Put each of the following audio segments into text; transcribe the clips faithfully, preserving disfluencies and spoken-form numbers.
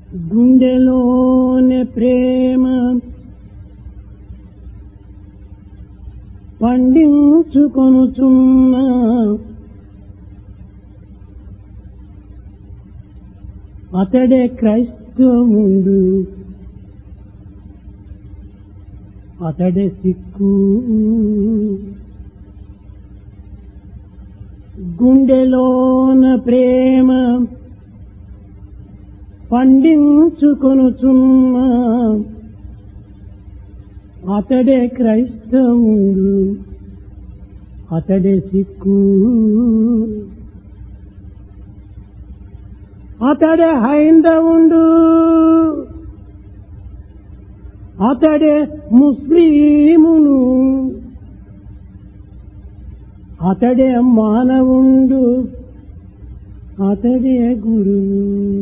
గుండెలోనే ప్రేమ పండించుకొనుచున్నా అతడే క్రైస్తవుడు, అతడే సిక్కు. గుండెలోన ప్రేమ పండించుకొనుచున్నా అతడే క్రైస్తవుడు, అతడే సిక్కు. అతడే హైందవుడు, అతడే ముస్లిమును, అతడే మానవుండు, అతడే గురువు.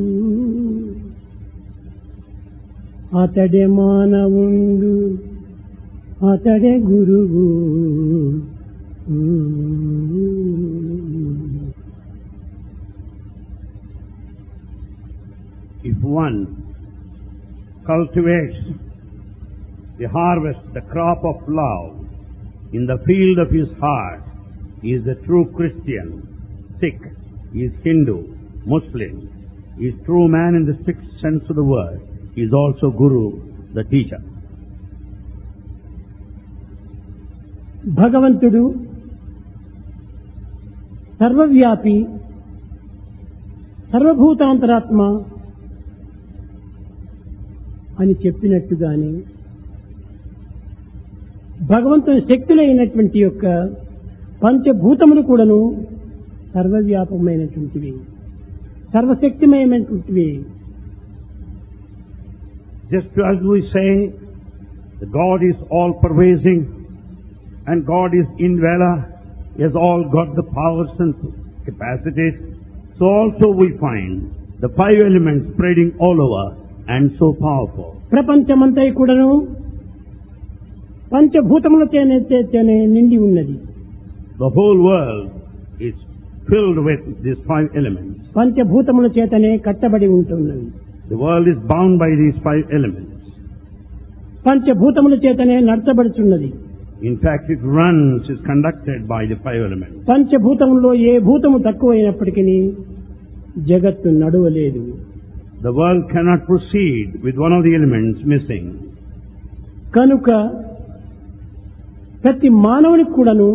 అతడే మానవుండు, అతడే గురువు. If one cultivates the harvest, the crop of love in the field of his heart, he is a true Christian. Sikh, he is Hindu, Muslim, he is true man in the strict sense of the word. He is also Guru, the teacher. భగవంతుడు సర్వవ్యాపి, సర్వభూతాంతరాత్మ అని చెప్పినట్టుగానే భగవంతుని శక్తులైనటువంటి యొక్క పంచభూతములు కూడాను సర్వవ్యాపకమైనటువంటివి, సర్వశక్తిమయమైనటువంటివి. Just as we say that God is all pervasive and God is indweller, He has all got the powers and capacities, so also we find the five elements spreading all over and so powerful. ప్రపంచమంతా కూడాను పంచభూతములతోనే నిండి ఉన్నది. The whole world is filled with these five elements. పంచభూతముల చేతనే కట్టబడి ఉంటున్నది. The world is bound by these five elements. పంచభూతముల చేతనే నడచబడుచున్నది. In fact, it runs, is conducted by the five elements. పంచభూతములో ఏ భూతము తక్కువైనప్పటికీ జగత్తు నడవలేదు. The world cannot proceed with one of the elements missing. కనుక ప్రతి మానవునికి కూడాను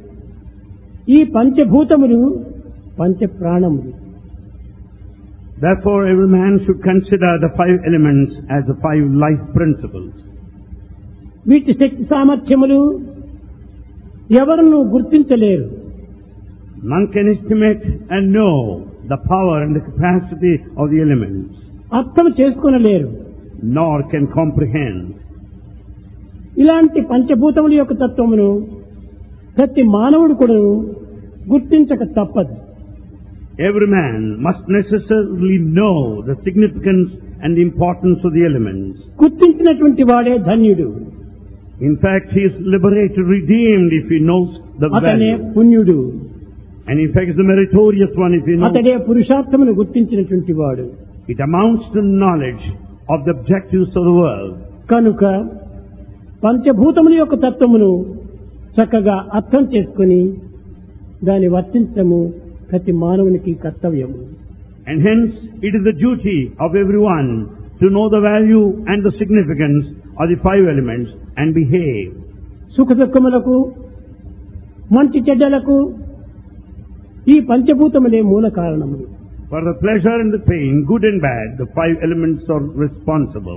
ఈ పంచభూతములు పంచ ప్రాణములు. Therefore, every man should consider the five elements as the five life principles. వీటి శక్తి సామర్థ్యములు ఎవరును గుర్తించలేరు. None can estimate and know the power and the capacity of the elements. అర్థం చేసుకొనలేరు. Nor can comprehend. ఇలాంటి పంచభూతముల యొక్క తత్వమును ప్రతి మానవుడు కూడా గుర్తించక తప్పదు. Every man must necessarily know the significance and the importance of the elements. గుర్తించినటువంటి వాడే ధన్యుడు. In fact, he is liberated, redeemed if he knows the అతనే value. పుణ్యుడు. And in fact, the meritorious one if he knows. అతడే పురుషార్థమును గుర్తించినటువంటి వాడు. It amounts to knowledge of the objectives of the world. కనుక పంచభూతముల యొక్క తత్వమును చక్కగా అర్థం చేసుకుని దాన్ని వర్తించడము ప్రతి మానవునికి కర్తవ్యము. And hence, it is the duty of everyone to know the value and the significance of the five elements and behave. సుఖ దుఃఖములకు మంచి చెడ్డలకు ఈ పంచభూతములే మూల కారణములు. For the pleasure and the pain, good and bad, the five elements are responsible.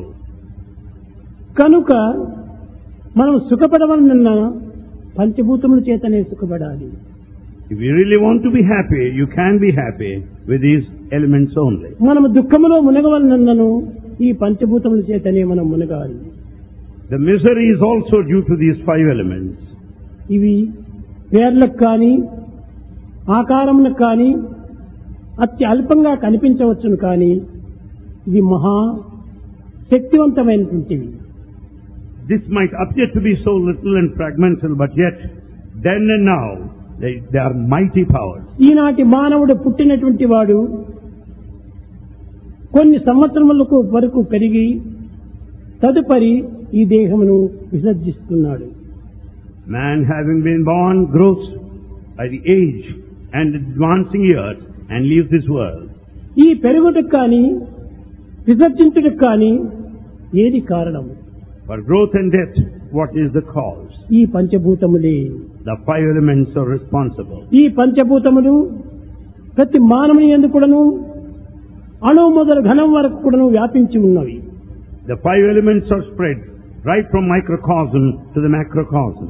కనుక మనం సుఖపడవలనన్న పంచభూతముల చేతనే సుఖపడాలి. If you really want to be happy, you can be happy with these elements only. మనము దుఃఖములో మునగవలనన్నను ఈ పంచభూతముల చేతనే మనం మునగాలి. The misery is also due to these five elements. ఇవి పేర్లకు కానీ ఆకారములకు కానీ అతి అల్పంగా కనిపించవచ్చును, కానీ ఇది మహా శక్తివంతమైనటువంటివి. This might appear to be so little and fragmental, but yet, then and now, they, they are mighty powers. ఈనాటి మానవుడు పుట్టినటువంటి వాడు కొన్ని సంవత్సరములకు వరకు పెరిగి తదుపరి ఈ దేహమును విసర్జిస్తున్నాడు. Man having been born grows by the age and advancing years and leaves this world. ఈ పెరుగుటకు కానీ విసర్జించుటకు కానీ ఏది కారణం? For growth and death, what is the cause? ఈ పంచభూతములే. The five elements are responsible. ఈ పంచభూతములు ప్రతి మానవుని యందు కూడాను అణువు మొదలు ఘనం వరకు కూడాను వ్యాపించి ఉన్నవి. The five elements are spread right from microcosm to the macrocosm.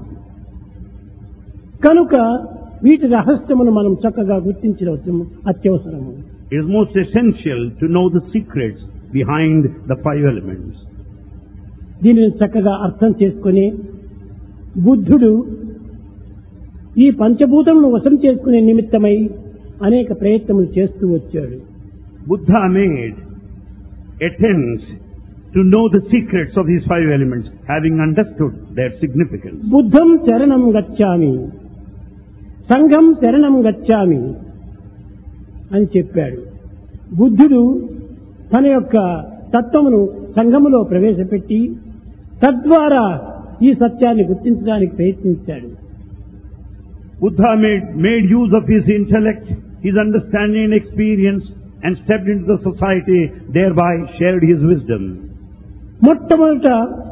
కనుక వీటి రహస్యమును మనం చక్కగా గుర్తించడం అత్యవసరము. It is most essential to know the secrets behind the five elements. దీనిని చక్కగా అర్థం చేసుకుని బుద్ధుడు ఈ పంచభూతములను వశం చేసుకునే నిమిత్తమై అనేక ప్రయత్నములు చేస్తూ వచ్చాడు. Buddha made attempts to know the secrets of these five elements, having understood their significance. బుద్ధం శరణం గచ్ఛామి, సంఘం శరణం గచ్ఛామి అని చెప్పాడు. బుద్ధుడు తన యొక్క తత్వమును సంఘములో ప్రవేశపెట్టి తద్వారా ఈ సత్యాన్ని గుర్తించడానికి ప్రయత్నించాడు. Buddha made, made use of his intellect, his understanding and experience, and stepped into the society, thereby shared his wisdom. మొట్టమొదట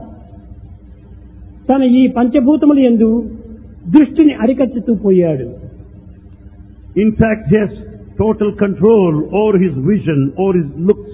తన ఈ పంచభూతముల యందు దృష్టిని అరికట్టుతూ పోయాడు. In fact, he has total control over his vision, over his looks.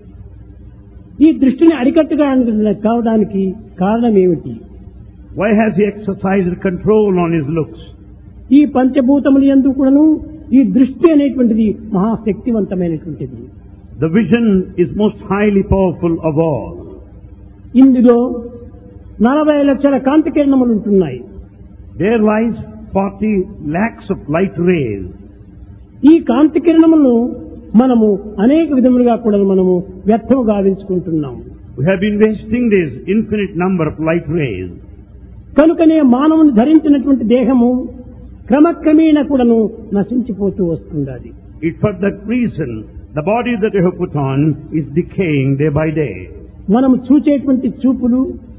ఈ దృష్టిని అరికట్టడానికి కావడానికి కారణం ఏమిటి? Why has he exercised control on his looks? ఈ పంచభూతముల యందు కూడాను ఈ దృష్టి అనేటువంటిది మహాశక్తివంతమైనటువంటిది. The vision is most highly powerful of all. ఇందులో నలభై లక్షల కాంతి కిరణములు ఉంటున్నాయి. There lies forty lakhs of light rays. ఈ కాంతి కిరణములను మనము అనేక విధములుగా కూడా మనము వ్యర్థము గావించుకుంటున్నాము. We have been wasting this infinite number of light rays. కనుకనే మానవుని ధరించినటువంటి దేహము క్రమక్రమేణ కూడాను నశించిపోతూ వస్తున్నది. It's for that reason the body that you have put on is decaying day by day. మనము చూచేటువంటి చూపులు,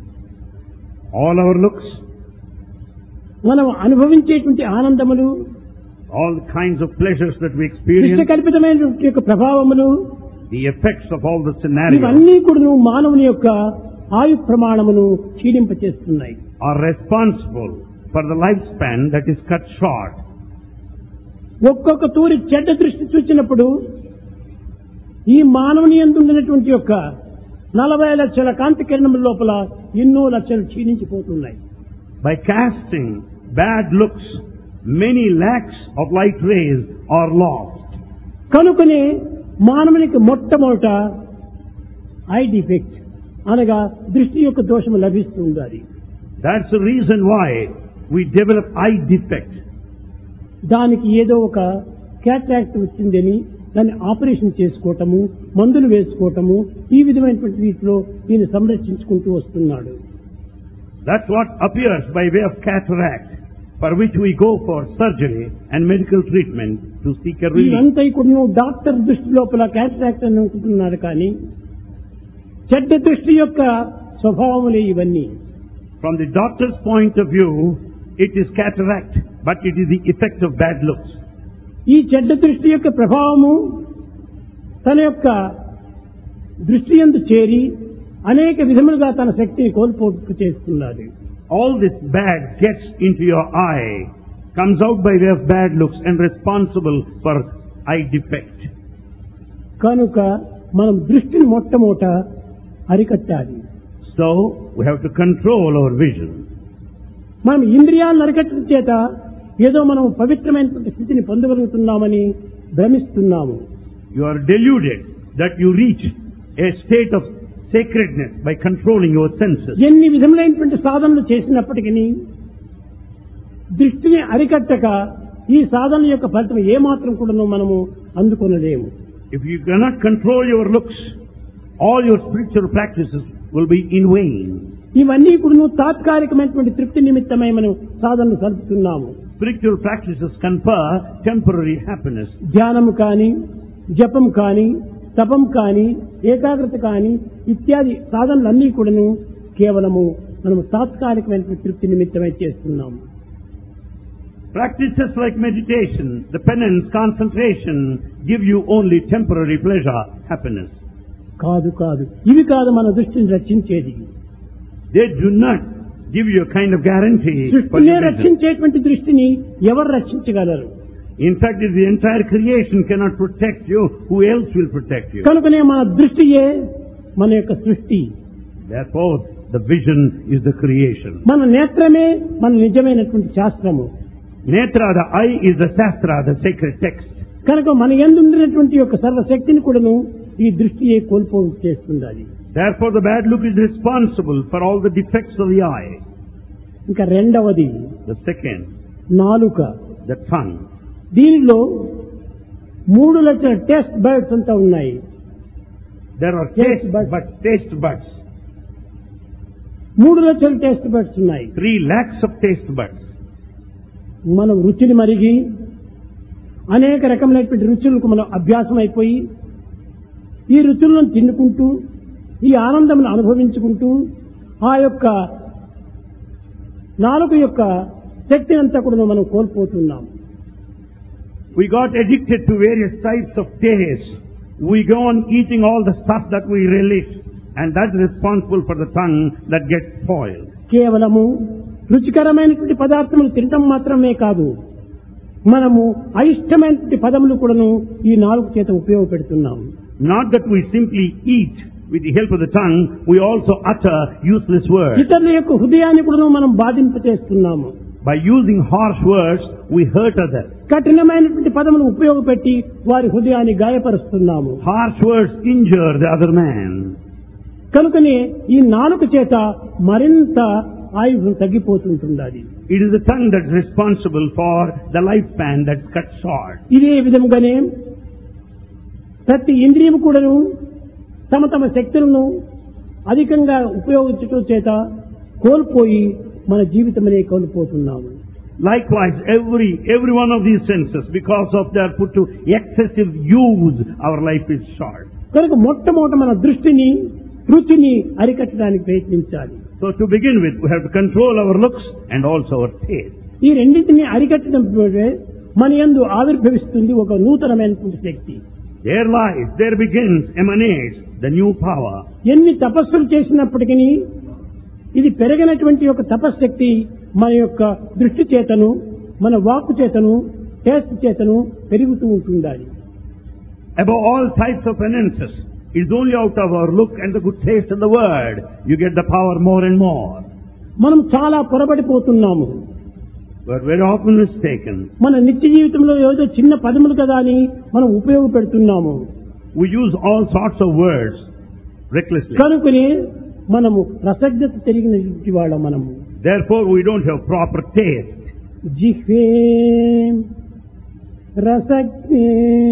All our looks, మనం అనుభవించేటువంటి ఆనందములు, all kinds of pleasures that we experience, కల్పితమైనటువంటి యొక్క ప్రభావములు, the effects of all the scenarios ఇవన్నీ కూడా మానవుని యొక్క ఆయు ప్రమాణమును క్షీణింపచేస్తున్నాయి. are responsible for the lifespan that is cut short. ఒక్కొక్క తూరి చెడ్డ దృష్టి చూచినప్పుడు ఈ మానవుని యందు ఉండినటువంటి యొక్క నలభై లక్షల కాంతి కిరణముల లోపల ఎన్నో లక్షలు క్షీణించిపోతున్నాయి. By casting bad looks, many lakhs of light rays are lost. కనుకనే మానవునికి మొట్టమొదట ఐ డిఫెక్ట్ అనగా దృష్టి యొక్క దోషము లభిస్తుంది. That's the reason why we develop eye defect. దానికి ఏదో ఒక క్యాట్రాక్ట్ వచ్చిందని దాన్ని ఆపరేషన్ చేసుకోవటము, మందులు వేసుకోవటము, ఈ విధమైనటువంటి రీతిలో దీన్ని సంరక్షించుకుంటూ వస్తున్నాడు. That's what appears by way of cataract, for which we go for surgery and medical treatment to seek a relief. ఇదంతా కూడా డాక్టర్ దృష్టి లోపల క్యాట్రాక్ట్ అని అనుకుంటున్నారు, కానీ చెడ్డ దృష్టి యొక్క స్వభావములే ఇవన్నీ. From the doctor's point of view, it is cataract, but it is the effect of bad looks. ఈ చెడ్డ దృష్టి యొక్క ప్రభావము తన యొక్క దృష్టి యందు చేరి అనేక విధములుగా తన శక్తిని కోల్పోటు చేస్తున్నది. All this bad gets into your eye, comes out by way of bad looks and responsible for eye defect. కనుక మనం దృష్టిని మొట్టమొదట అరికట్టాలి. So, we have to control our vision. మనం ఇంద్రియాలను అరికట్టడం చేత ఏదో మనం పవిత్రమైనటువంటి స్థితిని పొందగలుగుతున్నామని భ్రమిస్తున్నాము. You are deluded that you reach a state of sacredness by controlling your senses. ఎన్ని విధములైనటువంటి సాధనలు చేసినప్పటికీ దృష్టిని అరికట్టక ఈ సాధన యొక్క ఫలితం ఏమాత్రం కూడా మనము అందుకొనలేము. If you cannot control your looks, all your spiritual practices will be in vain. ఇవన్నీ కూడా తాత్కాలికమైనటువంటి తృప్తి నిమిత్తమై మనం సాధనలు సలుపుతున్నాము. Spiritual practices confer temporary happiness. ధ్యానము కాని, జపం కాని, తపం కానీ ఏకాగ్రత కానీ ఇత్యాది సాధనలన్నీ కూడాను కేవలము మనము తాత్కాలికమైన తృప్తి నిమిత్తమై చేస్తున్నాము. Practices like meditation, the penance, concentration give you only temporary pleasure, happiness. కాదు కాదు ఇవి కాదు మన దృష్టిని రక్షించేది. They do not give you a kind of guarantee. సృష్టిని రక్షించేటువంటి దృష్టిని ఎవరు రక్షించగలరు? In fact, if the entire creation cannot protect you, who else will protect you? కనుకనే మన దృష్టియే మన యొక్క సృష్టి. Therefore, the vision is the creation. మన నేత్రమే మన నిజమైనటువంటి శాస్త్రము. Netra, the eye, is the Shastra, the sacred text. కనుక మన యందు ఉండినటువంటి యొక్క సర్వశక్తిని కూడాను ఈ దృష్టియే కోల్పోయి చేస్తుంది. Therefore, the bad look is responsible for all the defects of the eye. ఇంకా రెండవది The second, నాలుక. the tongue. దీనిలో మూడు లక్షల టెస్ట్ బర్డ్స్ అంతా ఉన్నాయి. There are Taste taste buds. buds, taste buds. మూడు లక్షల టెస్ట్ బర్డ్స్ ఉన్నాయి. Three lakhs of taste buds. మనం రుచిని మరిగి అనేక రకమైనటువంటి రుచులకు మనం అభ్యాసం అయిపోయి ఈ రుచులను తిన్నుకుంటూ ఈ ఆనందమును అనుభవించుకుంటూ ఆ యొక్క నాలుక యొక్క శక్తిని అంతా కూడా మనం కోల్పోతున్నాం. We got addicted to various types of taste. We go on eating all the stuff that we relish, and that's responsible for the tongue that gets spoiled. కేవలము రుచికరమైనటువంటి పదార్థములు తినటం మాత్రమే కాదు, మనము అయిష్టమైనటువంటి పదములు కూడాను ఈ నాలుగు చేత ఉపయోగపెడుతున్నాము. Not that we simply eat with the help of the tongue, we also utter useless words. ఇతరుల యొక్క హృదయాన్ని కూడాను మనం బాధింపచేస్తున్నాము. By using harsh words, we hurt others. కఠినమైనటువంటి పదములు ఉపయోగపెట్టి వారి హృదయాన్ని గాయపరుస్తున్నాము. Harsh words injure the other man. కనుకనే ఈ నాలుక చేత మరింత ఆయువు తగ్గిపోతుంటున్నది. It is the tongue that's responsible for the lifespan that's cut short. ఇదే విధముగానే ప్రతి ఇంద్రియము కూడాను తమ తమ శక్తులను అధికంగా ఉపయోగించటం చేత కోల్పోయి మన జీవితమనే కోల్పోతున్నాము. Likewise, every every one of these senses, because of their put to excessive use, our life is short. కనుక మొట్టమొదట మన దృష్టిని రుచిని అరికట్టడానికి ప్రయత్నించాలి. So to begin with, we have to control our looks and also our taste. ఈ రెండింటిని అరికట్టడం మన యందు ఆవిర్భవిస్తుంది ఒక నూతనమైనటువంటి శక్తి. There lies, there begins, emanates the new power. ఎన్ని తపస్సులు చేసినప్పటికీ ఇది పెరిగినటువంటి ఒక తపశ్శక్తి మన యొక్క దృష్టి చేతను మన వాక్కు చేతను టేస్ట్ చేతను పెరుగుతూ ఉంటుండాలి. Above all types of penances, it's only out of our look and the good taste of the word you get the power more and more. మనం చాలా పొరబడిపోతున్నాము. We're very often mistaken. మన నిత్య జీవితంలో ఏదో చిన్న పదములు కదా అని మనం ఉపయోగపెడుతున్నాము. We use all sorts of words recklessly. కనుకనే మనము రసజ్ఞత తిరిగిన వాళ్ళం మనము. Therefore, we don't have proper taste. జిహ్వే రసజ్ఞే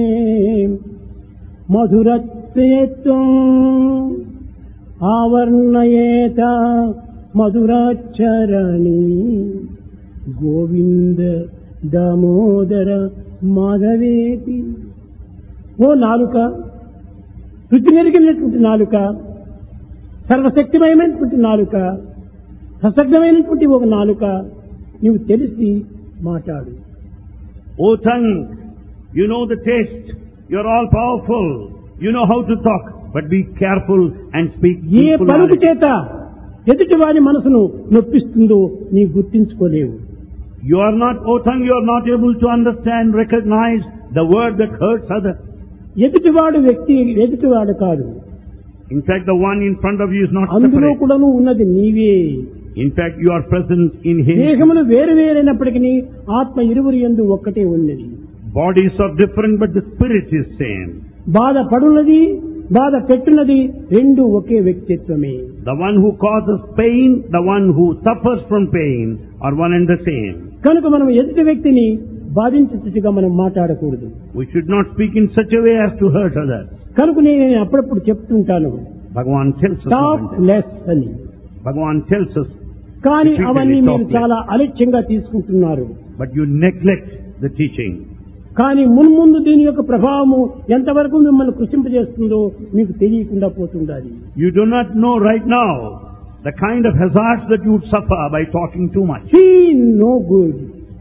మధురత్వేత్వం ఆవర్ణయేత మధురాచరణి Govinda Damodara మాధవేతి. ఓ నాలుక, రుచి నెరిగినటువంటి నాలుక, సర్వశక్తిమయమైనటువంటి నాలుక, సశక్తమైనటువంటి ఒక నాలుక, నీవు తెలిసి మాట్లాడు. O tongue, you know the taste, you're all powerful, you know how to talk, but be careful and speak A truthful పలుకు knowledge. చేత ఎదుటి వారి మనసును నొప్పిస్తుందో నీ గుర్తించుకోలేవు. You are not, O tongue, you are not able to understand, recognize the word that hurts others. ఎదుటివాడు వ్యక్తి ఎదుటివాడు కాదు, In fact, the one in front of you is not అందులో separate. కూడాను ఉన్నది నీవే. In fact, you are present in him. దేహములు వేరు వేరైనప్పటికీ ఆత్మ ఇరువురి యందు ఒక్కటే ఉన్నది. Bodies are different, but the spirit is same. బాధ పడున్నది, బాధ పెట్టున్నది, రెండు ఒకే వ్యక్తిత్వమే. The one who causes pain, the one who suffers from pain are one and the same. కనుక మనం ఎదుటి వ్యక్తిని బాధించేట్టుగా మనం మాట్లాడకూడదు. We should not speak in such a way as to hurt others. కనుక నేను అప్పుడప్పుడు చెప్తుంటాను, Bhagavan tells us. Talk often. Less అని. Bhagavan tells us, కానీ repeatedly అవన్నీ మీరు talk less. చాలా అలక్ష్యంగా తీసుకుంటున్నారు. But you neglect the teaching. కానీ మున్ముందు దీని యొక్క ప్రభావము ఎంతవరకు మిమ్మల్ని కృషింపజేస్తుందో మీకు తెలియకుండా పోతుండాలి. You do not know right now the kind of hazards that you would suffer by talking too much. See no good.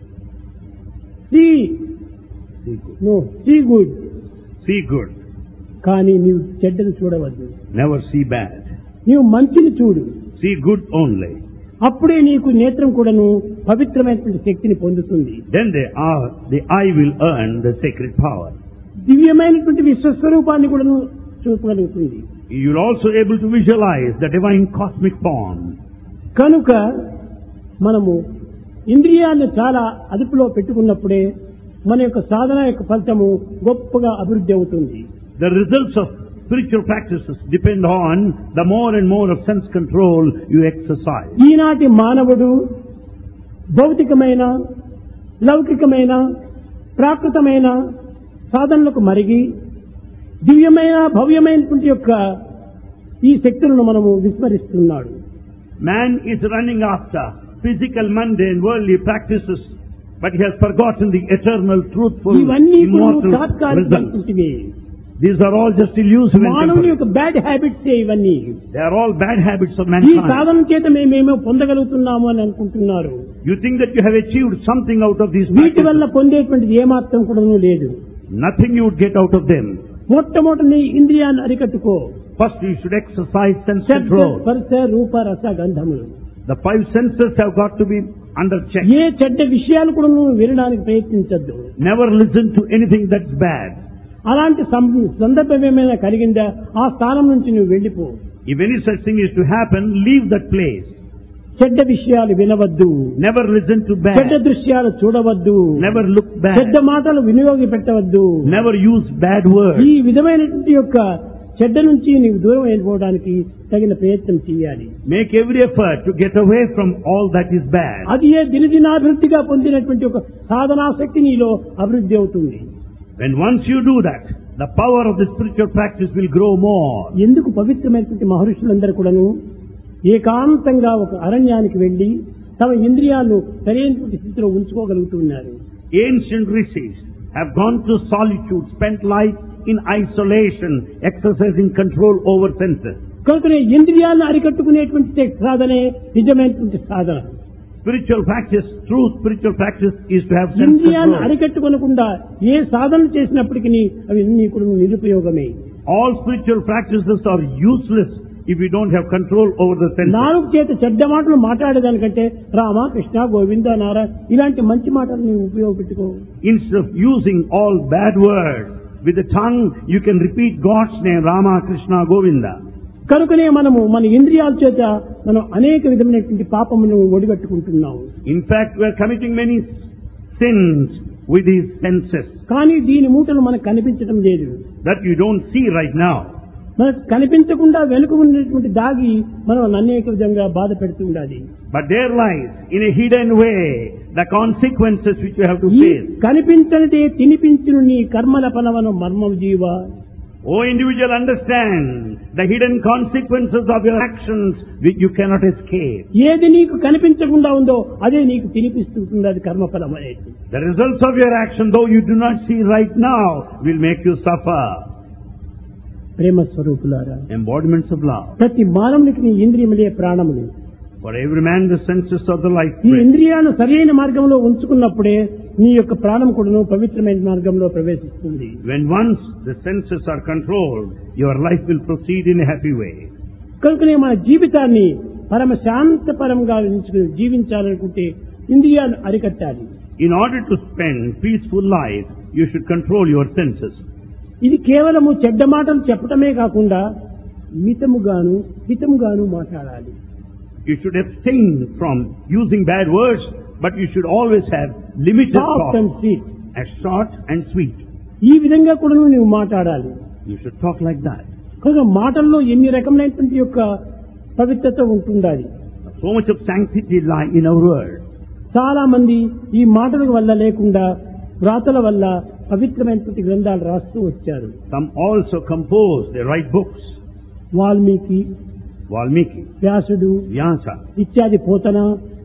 See, See good. no, see good. See good. కానీ నీవు చెడ్డను చూడవద్దు. Never see bad. నీవు మంచిని చూడు. See good only. అప్పుడే నీకు నేత్రం కూడాను పవిత్రమైనటువంటి శక్తిని పొందుతుంది. Then they are, the eye will earn the sacred power. దివ్యమైనటువంటి విశ్వస్వరూపాన్ని కూడాను చూపగలుగుతుంది. You're also able to visualize the divine cosmic form. కనుక మనము ఇంద్రియాన్ని చాలా అదుపులో పెట్టుకున్నప్పుడే మన యొక్క సాధన యొక్క ఫలితము గొప్పగా అభివృద్ధి అవుతుంది. The results of spiritual practices depend on the more and more of sense control you exercise. ఈనాటి మానవుడు భౌతికమైన లౌకికమైన ప్రాకృతమైన సాధనలకు మరిగి దివ్యమైన భవ్యమైనటువంటి యొక్క ఈ శక్తులను మనము విస్మరిస్తున్నాడు. Man is running after physical, mundane, worldly practices, but he has forgotten the eternal, truthful, ఇవన్నీ immortal results. తాత్కాలికమైనటువంటివి. These are all just illusive and మానవుని temporary. యొక్క బ్యాడ్ హ్యాబిట్స్ ఇవన్నీ. They are all bad habits of ఈ mankind. సాధన చేత మేమేమో పొందగలుగుతున్నాము అని అనుకుంటున్నారు. You think that you have achieved something out of these వీటి వల్ల practices. పొందేటువంటిది ఏమాత్రం కూడా లేదు. Nothing you would get out of them. మొట్టమొదటి నీ ఇంద్రియాన్ని అరికట్టుకో. First you should exercise sense శబ్ద control. స్పర్శ రూప రస గంధములు. The five senses have got to be under check. ఏ చెడ్డ విషయాలు కూడా నువ్వు వినడానికి ప్రయత్నించద్దు. Never listen to anything that's bad. అలాంటి సం- సందర్భం ఏమైనా కలిగిందా ఆ స్థానం నుంచి నువ్వు వెళ్ళిపో. If any such thing is to happen, leave that place. చెడ్డ విషయాలు వినవద్దు. Never listen to చెడ్డ bad. దృశ్యాలు చూడవద్దు. Never look చెడ్డ bad. మాటలు వినియోగి పెట్టవద్దు. Never use bad ఈ words. విధమైనటువంటి యొక్క చెడ్డ నుంచి నీవు దూరం వెళ్ళిపోవడానికి తగిన ప్రయత్నం చేయాలి. Make every effort to get away from all that is bad. అది ఏ దినదినాభివృద్ధిగా పొందినటువంటి ఒక సాధనాశక్తి నీలో అభివృద్ధి అవుతుంది. When once you do that, the power of the spiritual practice will grow more. ఎందుకు పవిత్రమైనటువంటి మహర్షులందరూ కూడాను ఏకాంతంగా ఒక అరణ్యానికి వెళ్లి తమ ఇంద్రియాలను సరైనటువంటి స్థితిలో ఉంచుకోగలుగుతున్నారు. Ancient rishis have gone to solitude, spent life in isolation, exercising control over senses. కనుకనే ఇంద్రియాలను అరికట్టుకునేటువంటి సాధనే నిజమైనటువంటి సాధన. Spiritual practice, true spiritual practice is to have sense ఇంద్రియాలను control. అరికట్టుకోనకుండా ఏ సాధన చేసినప్పటికీ అవి నీకు నిరుపయోగమే. All spiritual practices are useless if you don't have control over the senses. నాలుగు చేత చెడ్డ మాటలు మాట్లాడేదానికంటే రామ కృష్ణ గోవింద నారాయణ ఇలాంటి మంచి మాటలు నీవు ఉపయోగపెట్టుకో. Instead of using all bad words, with the tongue you can repeat God's name, Rama, Krishna, Govinda. కనుకనే మనము మన ఇంద్రియాల చేత మనం అనేక విధమైనటువంటి పాపమును ఒడిగట్టుకుంటున్నాము. In fact, we are committing many sins with these senses కానీ దీని మూటలు మనకు కనిపించడం లేదు. that you don't see right now. మనకు కనిపించకుండా వెనుక ఉన్నటువంటి దాగి మనం అనేక విధంగా బాధ పెడుతుండాలి. But there lies, in a hidden way, the consequences which you have to ఈ face. కనిపించనిదే తినిపించును నీ కర్మల ఫలవను మర్మం జీవ. O individual, understand the hidden consequences of your actions which you cannot escape. ఏది నీకు కనిపించకుండా ఉందో అదే నీకు తినిపిస్తుంది, అది కర్మఫలం అనేది. The results of your action, though you do not see right now, will make you suffer. ప్రేమ స్వరూపులారా, Embodiments of love. ప్రతి మానవునికి నీ ఇంద్రియములే ప్రాణములు. For every man the senses of the life ఈ breath. ఇంద్రియాలను సరైన మార్గంలో ఉంచుకున్నప్పుడే నీ యొక్క ప్రాణం కూడాను పవిత్రమైన మార్గంలో ప్రవేశిస్తుంది. When once the senses are controlled, your life will proceed in a happy way. కనుకనే మన జీవితాన్ని పరమ శాంతపరంగా ఉంచుకుని జీవించాలనుకుంటే ఇంద్రియాలు అరికట్టాలి. In order to spend peaceful life, you should control your senses. ఇది కేవలము చెడ్డ మాటలు చెప్పటమే కాకుండా మితముగాను హితముగాను మాట్లాడాలి. You should abstain from using bad words, but you should always have limited soft and talk, sweet. as short and sweet. ఈ విధంగా కూడా నువ్వు మాట్లాడాలి. You should talk like that. కనుక మాటల్లో ఎన్ని రకమైనటువంటి యొక్క పవిత్రత ఉంటుండాలి. So much of sanctity lie in our words. చాలా మంది ఈ మాటల వల్ల లేకుండా వ్రాతల వల్ల పవిత్రమైనటువంటి గ్రంథాలు రాస్తూ వచ్చారు. Some also compose, they write books. Valmiki, Valmiki, వ్యాసుడు Vyasa, ఇత్యాది పోతన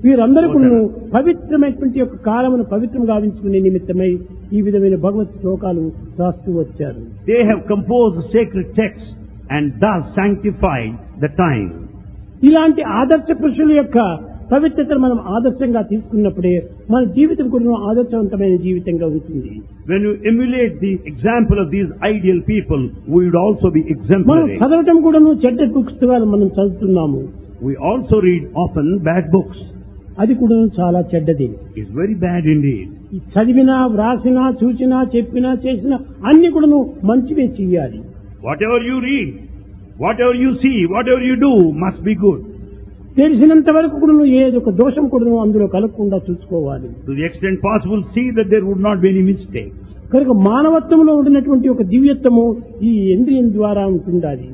వీరందరూ కూడా పవిత్రమైనటువంటి యొక్క కాలమును పవిత్రం గావించుకునే నిమిత్తమై ఈ విధమైన భగవత్ శ్లోకాలు రాస్తూ వచ్చారు. They have composed sacred texts and thus sanctified the time. ఇలాంటి ఆదర్శ పురుషుల యొక్క పవిత్రతను మనం ఆదర్శంగా తీసుకున్నప్పుడే మన జీవితం కూడా ఆదర్శవంతమైన జీవితంగా ఉంటుంది. When you emulate the example of these ideal people, we would also be మనం exemplary. చదవటం కూడా చెడ్డ పుస్తకాలు మనం చదువుతున్నాము. We also read often bad books. అది కూడా చాలా చెడ్డది. It's very bad indeed. ఈ చదివినా వ్రాసినా చూసినా చెప్పినా చేసినా అన్ని కూడా మంచివే చెయ్యాలి. Whatever you read, whatever you see, whatever you do must be good. తెలిసినంత వరకు కూడా ఏదో ఒక దోషం కూడా అందులో కలగకుండా చూసుకోవాలి. To the extent possible, see that there would not be any mistake. కనుక మానవత్వంలో ఉండినటువంటి ఒక దివ్యత్వము ఈ ఇంద్రియం ద్వారా ఉంటుండాలి.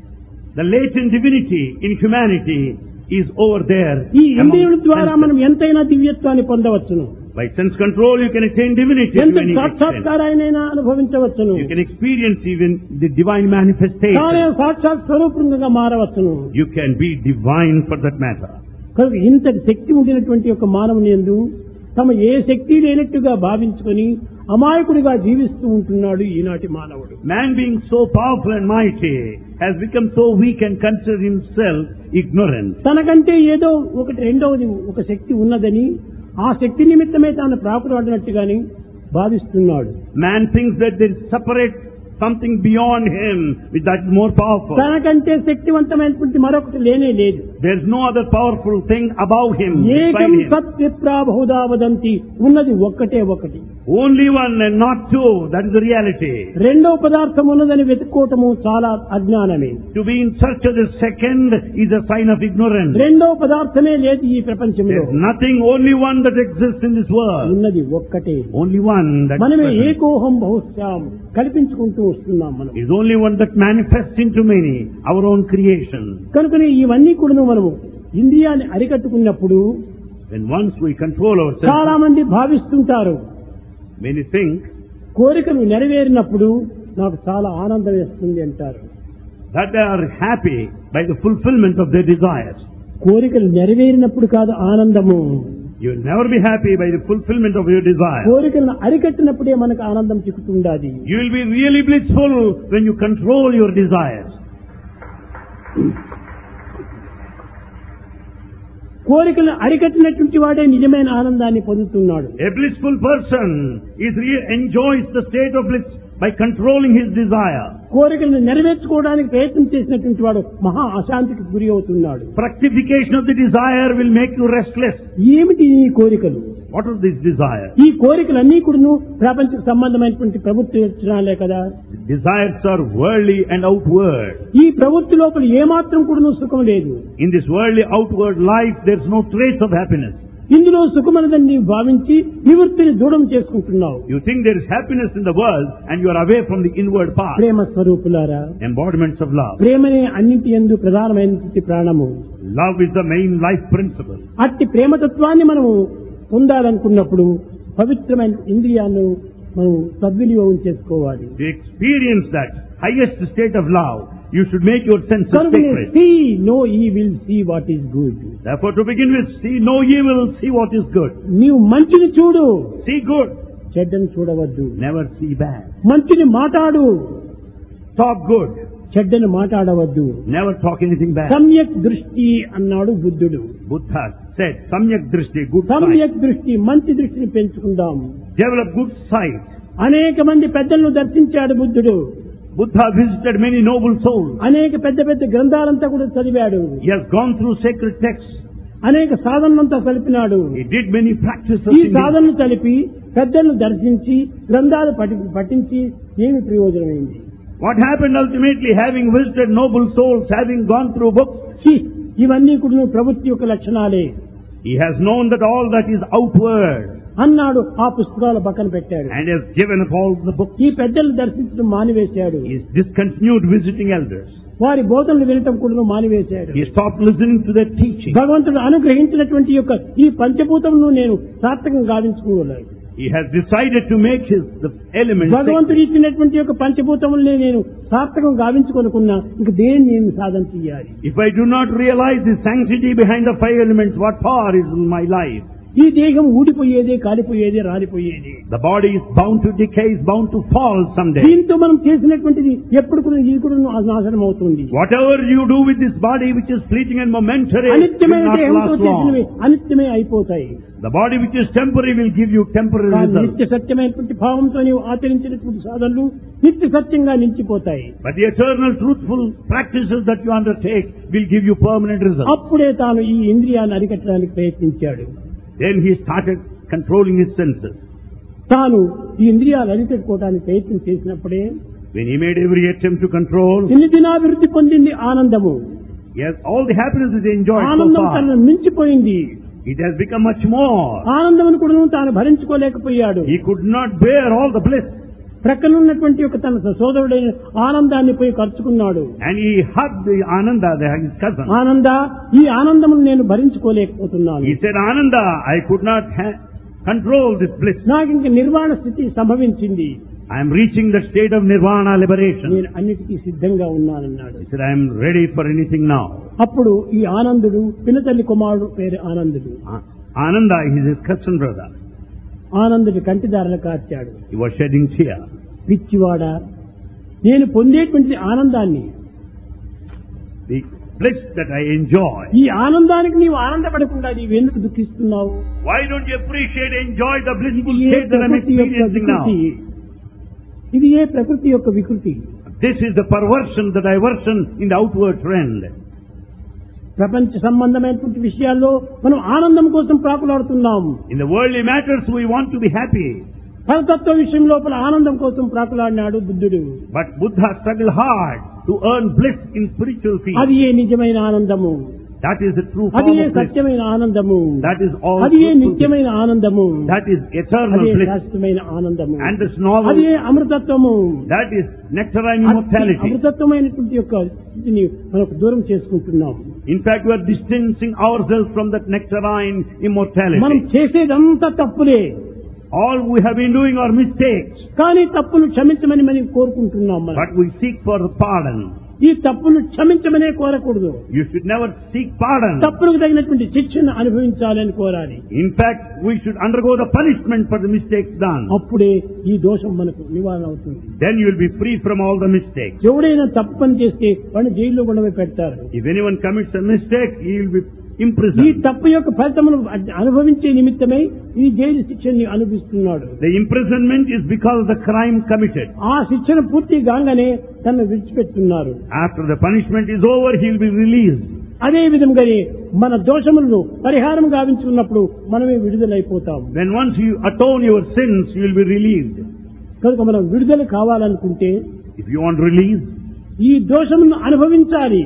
The latent divinity in humanity is over there. ఈ ఇంద్రియుల ద్వారా మనం ఎంతైనా దివ్యత్వాన్ని పొందవచ్చును. By sense control you can attain divinity to ఎంత any extent. సాక్షాత్కారాయనైనా అనుభవించవచ్చును. You can experience even the divine తానే manifestation. సాక్షాత్ స్వరూపంగా మారవచ్చును. You can be divine for that matter. కనుక ఇంత శక్తి ఉండినటువంటి ఒక మానవుని యందు తమ ఏ శక్తి లేనట్టుగా భావించుకొని అమాయకుడిగా జీవిస్తూ ఉంటున్నాడు ఈనాటి మానవుడు. Man being so powerful and mighty has become so weak and considered himself ignorant. తనకంటే ఏదో ఒకటి రెండవది ఒక శక్తి ఉన్నదని ఆ శక్తి నిమిత్తమే తాను ప్రాకులాడినట్టుగాని భావిస్తున్నాడు. Man thinks that there is separate something beyond him which that is more powerful. తనకంటే శక్తివంతమైనటువంటి మరొకటి లేనే లేదు. There is no other powerful thing above him, ఏకం beside him. సత్ విప్రా బహుదా వదంతి, ఉన్నది ఒక్కటే ఒకటి. Only one and not two, that is the reality. రెండో పదార్థం ఉన్నదని వెతుక్కోవటము చాలా అజ్ఞానమే. To be in search of the second is a sign of ignorance. రెండో పదార్థమే లేదు ఈ ప్రపంచంలో. There is nothing, only one that exists in this world. ఉన్నది ఒక్కటే. Only one that మనమే is present. ఏకోహం బహుశ్యాం కల్పించుకుంటూ వస్తున్నాం మనం. Is only one that manifests into many, our own creation. కనుకనే ఇవన్నీ కూడా మనము ఇంద్రియాన్ని అరికట్టుకున్నప్పుడు When once we control చాలా ourselves, మంది భావిస్తుంటారు, many think కోరికలు నెరవేరినప్పుడు నాకు చాలా ఆనందం వేస్తుంది అంటారు. that they are happy by the fulfillment of their desires. కోరికలు నెరవేరినప్పుడు కాదు ఆనందము, You will never be happy by the fulfillment of your desire. కోరికలను అరికట్టినప్పుడే మనకు ఆనందం చిక్కుతుండాది. You will be really blissful when you control your desires. కోరికలను అరికట్టినటువంటి వాడే నిజమైన ఆనందాన్ని పొందుతున్నాడు. A blissful person is re- enjoys the state of bliss by controlling his desire. కోరికలను నెరవేర్చుకోవడానికి ప్రయత్నం చేసినటువంటి వాడు మహా అశాంతికి గురి అవుతున్నాడు. Fructification of the desire will make you restless. ఏమిటి ఈ కోరికలు? What is this desire? ఈ కోరికలన్నీ కూడాను ప్రపంచ సంబంధమైనటువంటి ప్రభుత్వ లక్షణాలే కదా. Desires are worldly and outward. ఈ ప్రవృత్తి లోపల ఏమాత్రం కూడాను సుఖం లేదు. In this worldly outward life, there is no trace of happiness. ఇందులో సుఖమనదని భావించి నివృత్తిని దూరం చేసుకుంటున్నావు. You think there is happiness in the world and you are away from the inward path. ప్రేమ స్వరూపులారా, Embodiments of love. ప్రేమనే అన్నింటి యందు ప్రధానమైనటువంటి ప్రాణము. Love is the main life principle. అట్టి ప్రేమతత్వాన్ని మనము పొందాలనుకున్నప్పుడు పవిత్రమైన ఇంద్రియాలను మనం సద్వినియోగం చేసుకోవాలి. To experience that highest state of love, you should make your senses sacred. See no evil, see what is good. Therefore, to begin with, see no evil, see what is good. నీవు మంచిని చూడు, See good, చెడ్డని చూడవద్దు. never see bad. మంచిని మాట్లాడు, Talk good, చెడ్డని మాట్లాడవద్దు. never talk anything bad. సమ్యక్ దృష్టి అన్నాడు బుద్ధుడు. Buddha said, Samyak Drishti, good sight. సమ్యక్ దృష్టి, మంచి దృష్టిని పెంచుకుందాం. Develop good sight. అనేక మంది పెద్దలను దర్శించాడు బుద్ధుడు. Buddha visited many noble souls. అనేక పెద్ద పెద్ద గ్రంథాలంతా కూడా చదివాడు. He has gone through sacred texts. అనేక సాధనలంతా కలిపినాడు. He did many practices. ఈ in this. సాధనలు కలిపి పెద్దలను దర్శించి గ్రంథాలు పఠి- పఠించి ఏమి ప్రయోజనమైంది? What happened ultimately, having visited noble souls, having gone through books, ఛీ, ఇవన్నీ కూడా ప్రవృత్తి యొక్క లక్షణాలే he has known that all that is outward అన్నాడు. ఆ పుస్తకాలు పక్కన పెట్టాడు. and has given up all the books. ఈ పెద్దలను దర్శించడం మానివేశాడు. He has discontinued visiting elders. వారి బోధనలు వినటం కూడా మానివేశాడు. He stopped listening to their teaching. భగవంతుడు అనుగ్రహించినటువంటి యొక్క ఈ పంచభూతమును నేను సార్థకం గావించుకోలేదు. He has decided to make his the elements భగవంతుడు ఇచ్చినటువంటి యొక్క పంచభూతములనే నేను సార్థకం గావించుకొనుకున్నా ఇంక దేన్ని నేను సాధన చేయాలి. If I do not realize the sanctity behind the five elements, what power is in my life? ఈ దేహం ఊడిపోయేదే, కాలిపోయేదే, రాలిపోయేది. The body is bound to decay, is bound to fall someday. దీంతో మనం చేసినటువంటిది ఎప్పుడు కూడా ఇది కూడా నాశనం అవుతుంది. Whatever you do with this body, which is fleeting and momentary, will అనిత్యమైన not దేహంతో last చేసినవి long. అనిత్యమే అయిపోతాయి. The body which is temporary will give you temporary results. నిత్య సత్యమైనటువంటి భావంతో నీవు ఆచరించినటువంటి సాధనలు నిత్య సత్యంగా నిలిచిపోతాయి. But the eternal truthful practices that you undertake will give you permanent results. అప్పుడే తాను ఈ ఇంద్రియాన్ని అరికట్టడానికి ప్రయత్నించాడు. Then he started controlling his senses. తాను ఈ ఇంద్రియాలు అరికట్టుకోవడానికి ప్రయత్నం చేసినప్పుడే When he made every attempt to control, ఇన్ని దినాభివృద్ధి పొందింది ఆనందము. yes, all the happiness that he enjoyed so ఆనందం far, తనను మించిపోయింది. it has become much more. ఆనందమును కూడా తాను భరించుకోలేకపోయాడు. He could not bear all the bliss. ప్రక్కనున్నటువంటి యొక్క తన సోదరుడైన ఆనందాన్ని పోయి ఖర్చుకున్నాడు. And he hugged the Ananda, the, his cousin. ఆనంద, ఈ ఆనందమును నేను భరించుకోలేకపోతున్నాను. He said, Ananda, I could not ha- control this bliss. నాకు ఇంక నిర్వాణ స్థితి సంభవించింది. I am reaching the state of nirvana liberation. నేను అన్నిటికీ సిద్ధంగా ఉన్నానన్నాడు. He said, I am ready for anything now. అప్పుడు ఈ ఆనందుడు పినతల్లి కుమారుడు పేరు ఆనందుడు. A- Ananda is his cousin brother. ఆనందుడి కంటిదారులు కార్చాడు. He was shedding tears. పిచ్చివాడా, నేను పొందేటువంటి ఆనందాన్ని, The bliss that I enjoy. ఈ ఆనందానికి నీవు ఆనందపడకుండా నీవు ఎందుకు దుఃఖిస్తున్నావు? Why don't you appreciate, enjoy the ఇది blissful A state that I am ప్రకృతి యొక్క experiencing now? వికృతి. ఇది ఏ ప్రకృతి యొక్క వికృతి. This is the perversion, the diversion in the outward trend. ప్రపంచ సంబంధమైనటువంటి విషయాల్లో మనం ఆనందం కోసం ప్రాకులాడుతున్నాం. In the worldly matters, we want to be happy. పరతత్వ విషయం లోపల ఆనందం కోసం ప్రాకులాడినాడు బుద్ధుడు. But Buddha struggled hard to earn bliss in spiritual field. అది ఏ నిజమైన ఆనందము, That is the true అది form ఏ of bliss. సత్యమైన ఆనందము, That is all అది ఏ truthful bliss. నిత్యమైన ఆనందము, That is eternal అది ఏ bliss. శాశ్వతమైన ఆనందము, And this novel, అది ఏ అమృతత్వము. that is nectarine అతి immortality. అమృతత్వమైనటువంటి యొక్క స్థితిని మనకు దూరం చేసుకుంటున్నాం. In fact, we are distancing ourselves from that nectarine మనం immortality. చేసేదంతా తప్పులే, All we have been doing are mistakes. కానీ తప్పులు క్షమించమని మనం కోరుకుంటున్నాం. మనం But we seek for the pardon. ఈ తప్పులు క్షమించమనే కోరకూడదు. You should never seek pardon. తప్పులకు తగినటువంటి శిక్షను అనుభవించాలని కోరాలి. In fact, we should undergo the punishment for the mistakes done. అప్పుడే ఈ దోషం మనకు నివారణ అవుతుంది. Then you will be free from all the mistakes. ఎవడైనా తప్పు పని చేస్తే వాడిని జైల్లో కూడా పెడతారు. If anyone commits a mistake, he will be ఈ imprisoned. తప్పు యొక్క ఫలితమును అనుభవించే నిమిత్తమై ఈ జైలు శిక్షని అనుభవిస్తున్నాడు. The imprisonment is because of the crime committed. ఆ శిక్షణ పూర్తి కాగానే తనను విడిచిపెట్టున్నారు. After the punishment is over, he will be released. అదే విధంగానే మన దోషములను పరిహారం గావించుకున్నప్పుడు మనమే విడుదలైపోతాం. When once you atone your sins, you will be released. కనుక మనం విడుదల కావాలనుకుంటే If you want release, ఈ దోషములను అనుభవించాలి.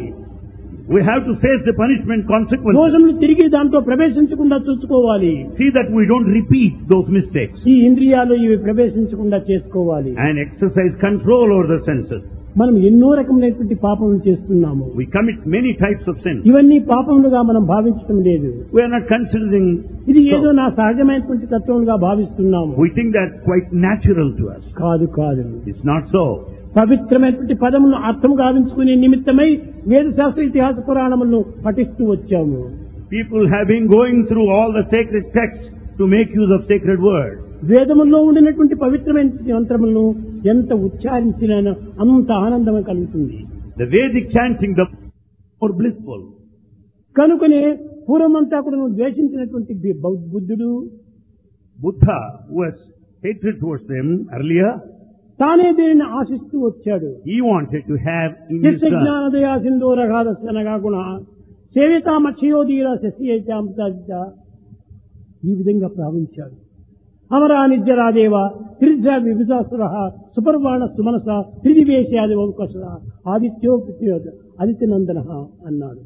we have to face the punishment consequences. దోషములు తిరిగి దాంట్లో ప్రవేశించకుండా చూసుకోవాలి. See that we don't repeat those mistakes. ఈ ఇంద్రియాలు ఇవి ప్రవేశించకుండా చేసుకోవాలి. And exercise control over the senses. మనం ఎన్నో రకములైనటువంటి పాపములు చేస్తున్నాము. We commit many types of sins. ఇవన్నీ పాపములుగా మనం భావించడం లేదు. We are not considering. ఇది ఏదో So, నా సహజమైనటువంటి తత్వముగా భావిస్తున్నాము. we think that's quite natural to us. కాదు కాదు. It's not so. పవిత్రమైనటువంటి పదములను అర్థం గావించుకునే నిమిత్తమై వేదశాస్త్ర ఇతిహాస పురాణములను పఠిస్తూ వచ్చాము. People have been going through all the sacred texts to make use of sacred words. వేదముల్లో ఉండినటువంటి పవిత్రమైన మంత్రములను ఎంత ఉచ్చారించినా అంత ఆనందం కలుగుతుంది. The Vedic chanting, the more blissful. కనుకనే పూర్వమంతా కూడా ద్వేషించినటువంటి బౌ- బుద్ధుడు Buddha, who has hatred towards them earlier, తానే దీనిని ఆశిస్తూ వచ్చాడు. he wanted to have in his turn. జ్ఞానదయా సింధూరఘాదనగా గుణ సేవితామక్షయోధీర శశియైతాంత ఈ విధంగా ప్రారంభించాడు. అమరా నిత్యరాదేవ త్రిజ విభుజాసుర సుపర్వాణ సుమనస త్రిదివేశాది వంకస ఆదిత్యో ఆదిత్యనందన అన్నాడు.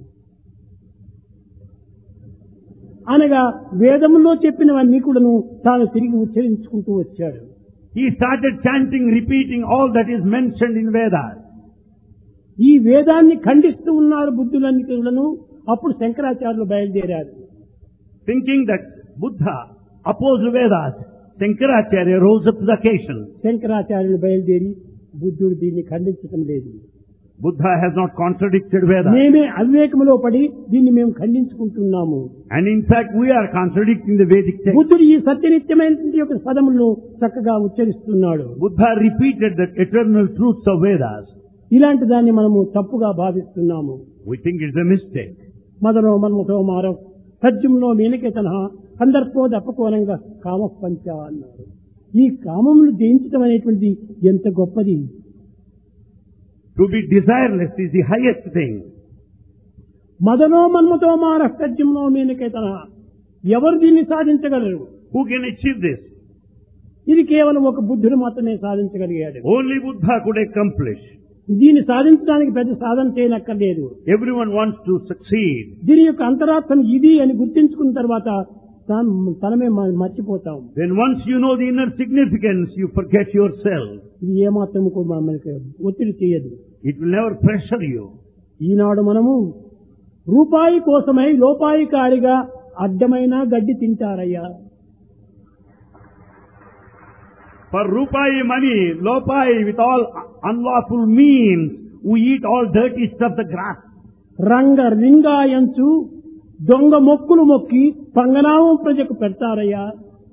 అనగా వేదములో చెప్పినవన్నీ కూడాను తాను తిరిగి ఉచ్చరించుకుంటూ వచ్చాడు. He started chanting, repeating all that is mentioned in Vedas. ఈ వేదాన్ని ఖండిస్తూ ఉన్నారు బుద్ధులన్నీ కూడాను. అప్పుడు శంకరాచార్యులు బయలుదేరారు. Thinking that Buddha opposed Vedas, Shankaracharya rose up to the occasion. శంకరాచార్యులు బయలుదేరి బుద్ధుడు దీన్ని ఖండించడం లేదు. Buddha has not contradicted Vedas. మేమే అవివేకములో పడి దీన్ని మేము ఖండించుకుంటున్నాము. And in fact, we are contradicting the Vedic text. బుద్ధుడు ఈ సత్యనిత్యమైనటువంటి యొక్క పదములను చక్కగా ఉచ్చరిస్తున్నాడు. Buddha repeated the eternal truths of Vedas. ఇలాంటి దాన్ని మనము తప్పుగా భావిస్తున్నాము. We think it's a mistake. మదనో మన్మథో మారో సత్యంలో మీనకేతన సందర్భోదపకోనంగా కామ పంచ అన్నారు. ఈ కామమును జయించడం అనేటువంటిది ఎంత గొప్పది. To be desireless is the highest thing. మదనో మన్మథో మార సత్యంలో మీనకేతన, ఎవరు దీన్ని సాధించగలరు? Who can achieve this? ఇది కేవలం ఒక బుద్ధుడు మాత్రమే సాధించగలిగాడు. Only Buddha could accomplish. దీన్ని సాధించడానికి పెద్ద సాధన చేయనక్కర్లేదు. Everyone wants to succeed. దీని యొక్క అంతరార్థం ఇది అని గుర్తించుకున్న తర్వాత తాను- తనమే మ- మర్చిపోతాం. Then once you know the inner significance, you forget yourself. ఇది ఏమాత్రం కూడా మనకి ఒత్తిడి చేయదు. It will never pressure you. ఈనాడు మనము రూపాయి కోసమై లోపాయికారిగా అడ్డమైన గడ్డి తింటారయ్యా. For rupai money, lopai, with all unlawful means, we eat all dirty stuff, the grass. రంగ రింగాయంచు దొంగ మొక్కులు మొక్కి పంగనామం ప్రజకు పెడతారయ్యా.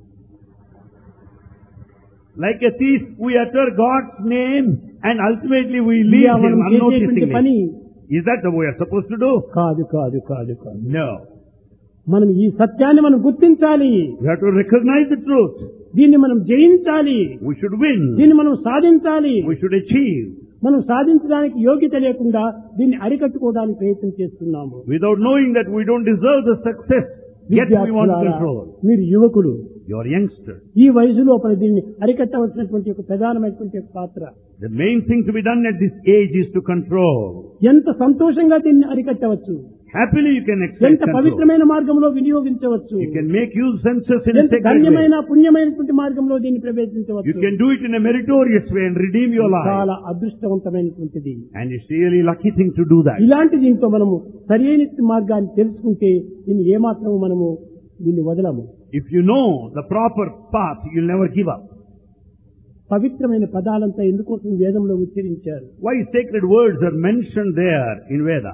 Like a thief, we utter God's name and ultimately we ఇది leave మనం Him చేసేటువంటి పని unnoticingly. Is that the way we are supposed to do? కాదు కాదు కాదు కాదు. No. మనం ఈ సత్యాన్ని మనం గుర్తించాలి. We have to recognize the truth. దీన్ని మనం జయించాలి. We should win. దీన్ని మనం సాధించాలి. We should achieve. మనం సాధించడానికి యోగ్యత లేకుండా దీన్ని అరికట్టుకోవడానికి ప్రయత్నం చేస్తున్నాము. Without knowing that we don't deserve the success, yet we want to విద్యార్థులారా, control. మీరు యువకులు, You are youngsters. ఈ వయసు లోపల దీన్ని అరికట్టవలసినటువంటి ఒక ప్రధానమైనటువంటి ఒక పాత్ర. The main thing to be done at this age is to control. ఎంత సంతోషంగా దీన్ని అరికట్టవచ్చు, Happily you can accept ఎంత control. పవిత్రమైన మార్గంలో వినియోగించవచ్చు, You can make use senses in a ఎంత sacred way. ధన్యమైన పుణ్యమైనటువంటి మార్గంలో దీన్ని You ప్రవేశించవచ్చు. can do it in a meritorious way and redeem your life. చాలా అదృష్టవంతమైనటువంటిది. And it's really lucky thing to do that. ఇలాంటి దీంతో మనము సరైన మార్గాన్ని తెలుసుకుంటే దీన్ని ఏమాత్రం మనము దీన్ని వదలము. If you know the proper path, you'll never give up. పవిత్రమైన పదాలంతా ఎందుకోసం వేదంలో ఉచ్చరించారు? Why sacred words are mentioned there in Veda?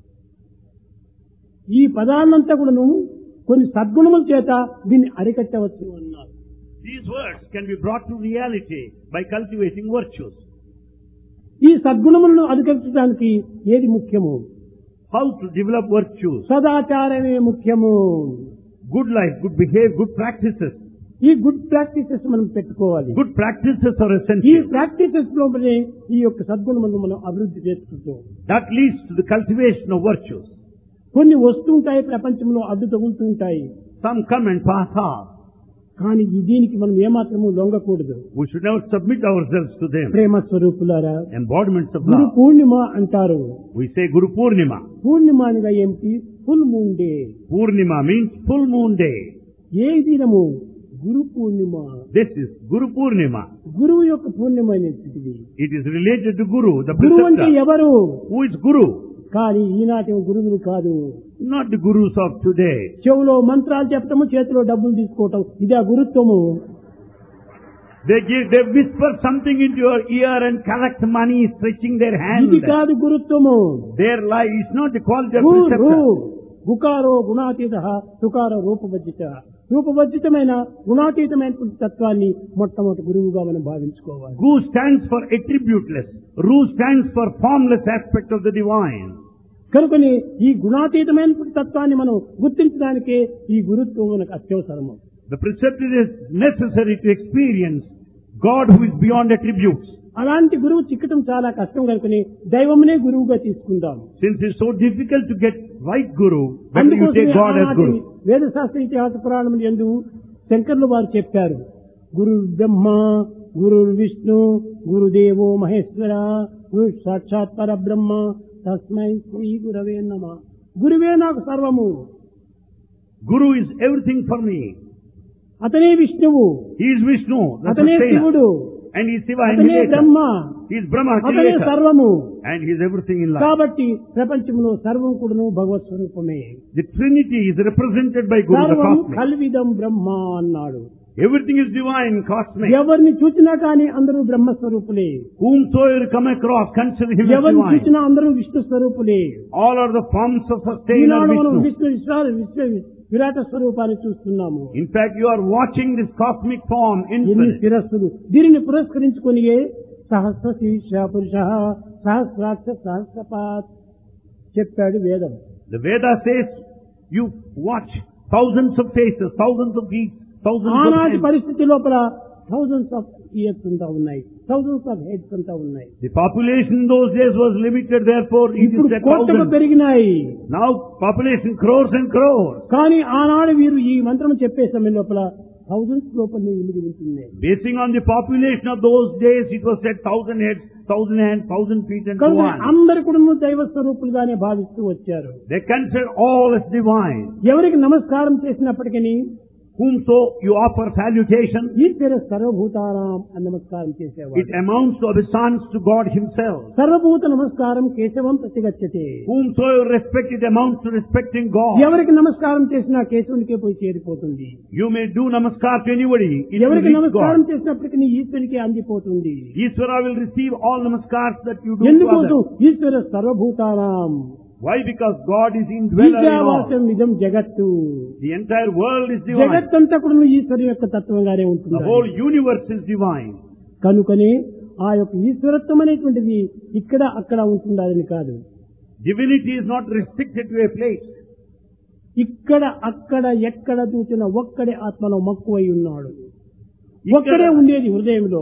ఈ పదాలంతా కూడాను కొన్ని సద్గుణముల చేత దీన్ని అరికట్టవచ్చు అన్నారు. These words can be brought to reality by cultivating virtues. ఈ సద్గుణములను అధికరించడానికి ఏది ముఖ్యము? How to develop virtues? సదాచారమే ముఖ్యము. Good life, good behavior, good practices. ఈ గుడ్ ప్రాక్టీసెస్ మనం పెట్టుకోవాలి. Good practices are ఈ essential. ప్రాక్టీసెస్ లోపలే ఈ యొక్క సద్గుణములను మనం అభివృద్ధి చేసుకుంటాం. That leads to the cultivation of virtues. కొన్ని వస్తుంటాయి, ప్రపంచంలో అడ్డు తగులుతుంటాయి. Some come and pass off. కానీ ఈ దీనికి మనం ఏమాత్రము లొంగకూడదు. We should never submit ourselves to them. ప్రేమ స్వరూపులారా, Embodiments of గురు love. పూర్ణిమ అంటారు. We say Guru Purnima. Purnima అనగా ఏమిటి? Full moon day. Purnima means full moon day. ఏ దినము? గురు పూర్ణిమ. This is Guru Purnima. గురువు యొక్క పూర్ణిమ అనేటువంటిది. It is related to Guru, the గురువు అంటే preceptor. ఎవరు? Who is Guru? కానీ ఈనాటి గురువులు కాదు. Not the Gurus of today. చెవులో మంత్రాలు చెప్పటము, చేతిలో డబ్బులు తీసుకోవటం, ఇదే గురుత్వము. They give, they whisper something into your ear and collect money, stretching their hand. ఇది కాదు గురుత్వము. Their life is not the quality of గు- రు. preceptor. గుకారో గుణాతీత, తుకారో రూపవర్జిత. రూపవర్జితమైన గుణాతీతమైనటువంటి తత్వాన్ని మొట్టమొదటి గురువుగా మనం భావించుకోవాలి. Gu stands for attributeless. Ru stands for formless aspect of the divine. కనుకని ఈ గుణాతీతమైనటువంటి తత్వాన్ని మనం గుర్తించడానికే ఈ గురుత్వం మనకు అత్యవసరము. The preceptor is necessary to experience God who is beyond attributes. అలాంటి గురువు చిక్కటం చాలా కష్టం కనుకని దైవమునే గురువుగా తీసుకుందాం. Since it's so difficult to get right Guru, better you అందుకోసమే take God as ఆనాటి Guru. వేదశాస్త్ర ఇతిహాస పురాణములు యందు శంకర్లు వారు చెప్పారు, గురు బ్రహ్మ, గురు విష్ణు, గురుదేవో మహేశ్వర, గురు సాక్షాత్ పరబ్రహ్మ, తస్మై శ్రీ గురవే నమః. గురువే నాకు సర్వము. Guru is everything for me. అతనే విష్ణువు, He is Vishnu, the అతనే sustainer. శివుడు, And he is Shiva, అతనే initiator. Brahma, He is Brahma, అతనే creator. సర్వము. And he is everything in life. కాబట్టి ప్రపంచంలో సర్వం కూడాను భగవత్ స్వరూపమే. The Trinity is represented by Guru, the సర్వం cosmic. కల్విదం బ్రహ్మ అన్నాడు. Everything is divine, cosmic. ఎవరిని చూచినా కానీ అందరూ బ్రహ్మస్వరూపులే. Whomsoever you come across, consider him as ఎవరిని divine. చూచినా అందరూ Vishnu స్వరూపులే. All are the forms of sustainer ఈనాడు మనం Vishnu. విష్ణు విశ్వాల విశ్వ విరాట స్వరూపాన్ని చూస్తున్నాము. In fact, you are watching this cosmic form ఎన్ని infinite. శిరస్సులు దీనిని పురస్కరించుకునియే సహస్ర శీర్ష పురుష సహస్రాక్ష సహస్రపాత్ చెప్పాడు వేదం. The Veda says you watch thousands of faces, thousands of feet, thousands of ఆనాటి hands. పరిస్థితి లోపల థౌజండ్స్ ఆఫ్ ఇయర్స్ అంతా ఉన్నాయి, థౌజండ్స్ ఆఫ్ హెడ్స్ అంతా ఉన్నాయి. The population in those days was limited, therefore it is ఇప్పుడు said కోట్లకు thousands. పెరిగినాయి. Now population crores and crores. కానీ ఆనాడు వీరు ఈ మంత్రం చెప్పే సమయం లోపల థౌజండ్స్ లోపలనే ఇమిడి ఉంటుంది. Basing on the population of those days, it was said thousand heads, thousand hands, thousand feet and so కనుక on. అందరు కూడా దైవ స్వరూపులుగానే భావిస్తూ వచ్చారు. They consider all as divine. ఎవరికి నమస్కారం చేసినప్పటికీ Whomso you offer salutation, ఈశ్వర సర్వభూతానాం అని నమస్కారం చేసేవాడు. it amounts to obeisance to God himself. సర్వభూత నమస్కారం కేశవం ప్రతిగచ్చతే. Whomsoever respect, it amounts to respecting God. ఎవరికి నమస్కారం చేసినా కేశవునికే పోయి చేరిపోతుంది. You may do namaskar to anybody. It will ఎవరికి reach నమస్కారం God. చేసినప్పటికీ ఈశ్వరికి అందిపోతుంది. Ishvara will receive all namaskars that you do to ఎందుకోసం others. ఈశ్వర సర్వభూతానాం Why? Because God is indweller in all. ఈశావాస్యం ఇదం జగత్తు. The entire world is divine. జగత్తంతా కూడా ఈశ్వరు యొక్క తత్వంగానే The ఉంటుంది. whole universe is divine. కనుకనే ఆ యొక్క ఈశ్వరత్వం అనేటువంటిది ఇక్కడ అక్కడ ఉంటుందని కాదు. Divinity is not restricted to a place. ఇక్కడ అక్కడ ఎక్కడ చూసిన ఒక్కడే ఆత్మలో మక్కువై ఉన్నాడు. ఒక్కడే Ikkada, ఉండేది హృదయంలో.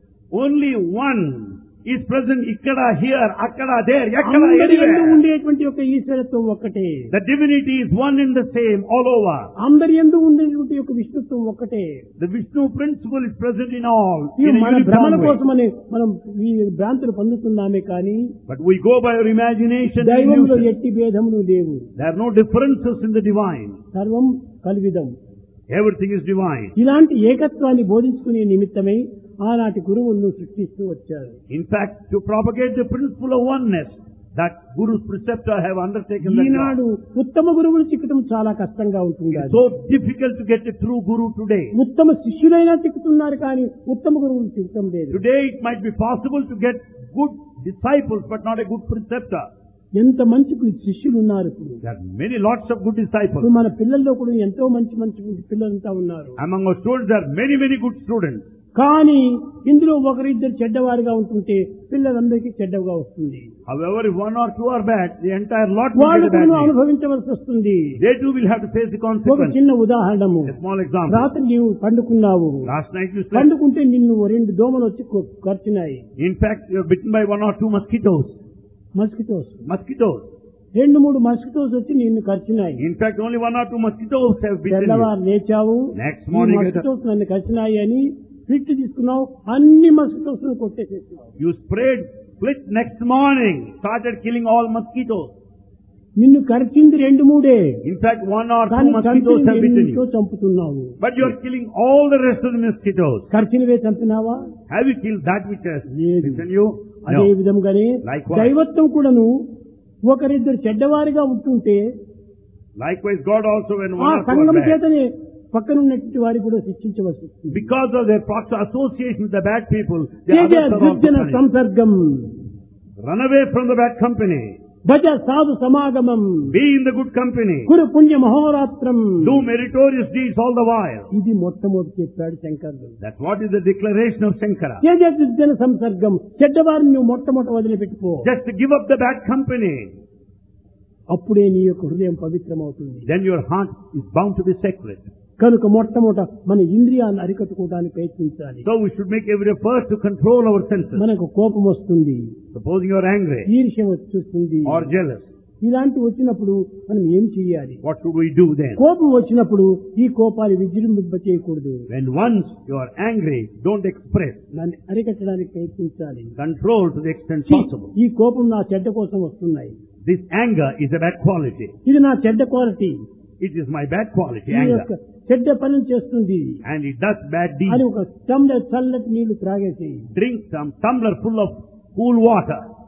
only one is present. Ikkada, here, akkada, there, yakkada, అందరి యందు anywhere. ఉండేటువంటి యొక్క ఈశ్వరత్వం ఒక్కటే. The divinity is one and the same all over. అందరి యందు ఉండేటువంటి యొక్క విష్ణుత్వం ఒక్కటే. The Vishnu principle is present in all. ఈ In a మన భ్రమణ uniform way. కోసమని మనం ఈ భ్రాంతులు పొందుతున్నామే కానీ But we go by our imagination and దైవంలో illusion. ఎట్టి భేదములు లేవు. There are no differences in the divine. సర్వం కల్విదం. Everything is divine. ఇలాంటి ఏకత్వాన్ని బోధించుకునే నిమిత్తమై ఆనాటి గురువులను సృష్టిస్తూ వచ్చారు. In fact, to propagate the principle of oneness, that Guru's preceptor have undertaken that Eenadu job. ఉత్తమ గురువులు చిక్కటం చాలా కష్టంగా ఉంటుంది. It's so difficult to get a true Guru today. ఉత్తమ శిష్యులైనా చిక్కుతున్నారు కానీ ఉత్తమ గురువులు చిక్కటం లేదు. Today it might be possible to get good disciples, but not a good preceptor. ఎంత మంచి శిష్యులు ఉన్నారు ఇప్పుడు. There are many lots of good ఇప్పుడు disciples. మన పిల్లల్లో కూడా ఎంతో మంచి మంచి పిల్లలంతా ఉన్నారు. Among our students, there are many, many good students. కానీ ఇందులో ఒకరిద్దరు చెడ్డవారిగా ఉంటుంటే పిల్లలందరికీ చెడ్డగా వస్తుంది. However, if one or two are bad, the entire lot will వాళ్ళు get a bad కూడా name. అనుభవించవలసి వస్తుంది. They too will have to face the ఒక consequence. చిన్న ఉదాహరణము. A small example. రాత్రి నీవు పండుకున్నావు. Last night you slept. పండుకుంటే నిన్ను రెండు దోమలు వచ్చి కొ- కరిచినాయి. In fact, you are bitten by one or two mosquitoes. Mosquitoes Mosquitoes. రెండు మూడు మస్కిటోస్ వచ్చి నిన్ను కరిచినాయి. In fact, only one or two mosquitoes have bitten you. తెల్లవారు లేచావు. Next ఈ morning, మస్కిటోస్ నన్ను కరిచినాయి అని ఫిట్ తీసుకున్నావు. అన్ని మస్కిటోస్ కొట్టేసేసినావు. you sprayed split next morning, started killing all mosquitoes. నిన్ను కరిచింది రెండు మూడే. In fact, one or two కానీ mosquitoes have bitten ఎంతో you. చంపుతున్నావు. But you are killing all the rest of the mosquitoes. కరిచినవే చంపినావా? Have you killed that which has లేదు. bitten you? అదే No. విధంగానే Likewise. దైవత్వం కూడాను ఒకరిద్దరు చెడ్డవారిగా ఉంటుంటే Likewise, God also, when ఆ one or two సంఘం are bad, చేతనే పక్కనున్నటువంటి వారికి కూడా శిక్షించవలసి వస్తుంది. because of their prox- association with the bad people, the Teja others are also దుర్జన punished. సంసర్గం Run away from the bad company. భజ సాధు సమాగమం Be in the good company. కురు పుణ్య మహోరాత్రం. Do meritorious deeds all the while. ఇది మొట్టమొదటి చెప్పాడు శంకరుడు. That's what is the declaration of Shankara. Teja దుర్జన సంసర్గం చెడ్డవారిని నువ్వు మొట్టమొదటి వదిలిపెట్టుకో. Just to give up the bad company. అప్పుడే నీ యొక్క హృదయం పవిత్రమవుతుంది. Then your heart is bound to be sacred. కనుక మొట్టమొదట మన ఇంద్రియాన్ని అరికట్టుకోవడానికి ప్రయత్నించాలి. So we should make every effort to control our senses. మనకు కోపం వస్తుంది, Supposing you are angry ఈర్ష్య వచ్చేస్తుంది. or jealous, ఇలాంటి వచ్చినప్పుడు మనం ఏం చేయాలి? what should we do then? కోపం వచ్చినప్పుడు ఈ కోపాన్ని విజృంభింప చేయకూడదు. When once you are angry, don't express. దాన్ని అరికట్టడానికి ప్రయత్నించాలి. Control to the extent ఛీ, possible. ఈ కోపం నా చెడ్డ కోసం వస్తున్నాయి. This anger is a bad quality. ఇది నా చెడ్డ quality. It is my bad quality, ఈ యొక్క anger. చెడ్డ పనులు చేస్తుంది And it does bad అని deeds. ఒక టంబ్లర్ చల్లటి నీళ్లు త్రాగేసి Drink some tumbler full of cool water.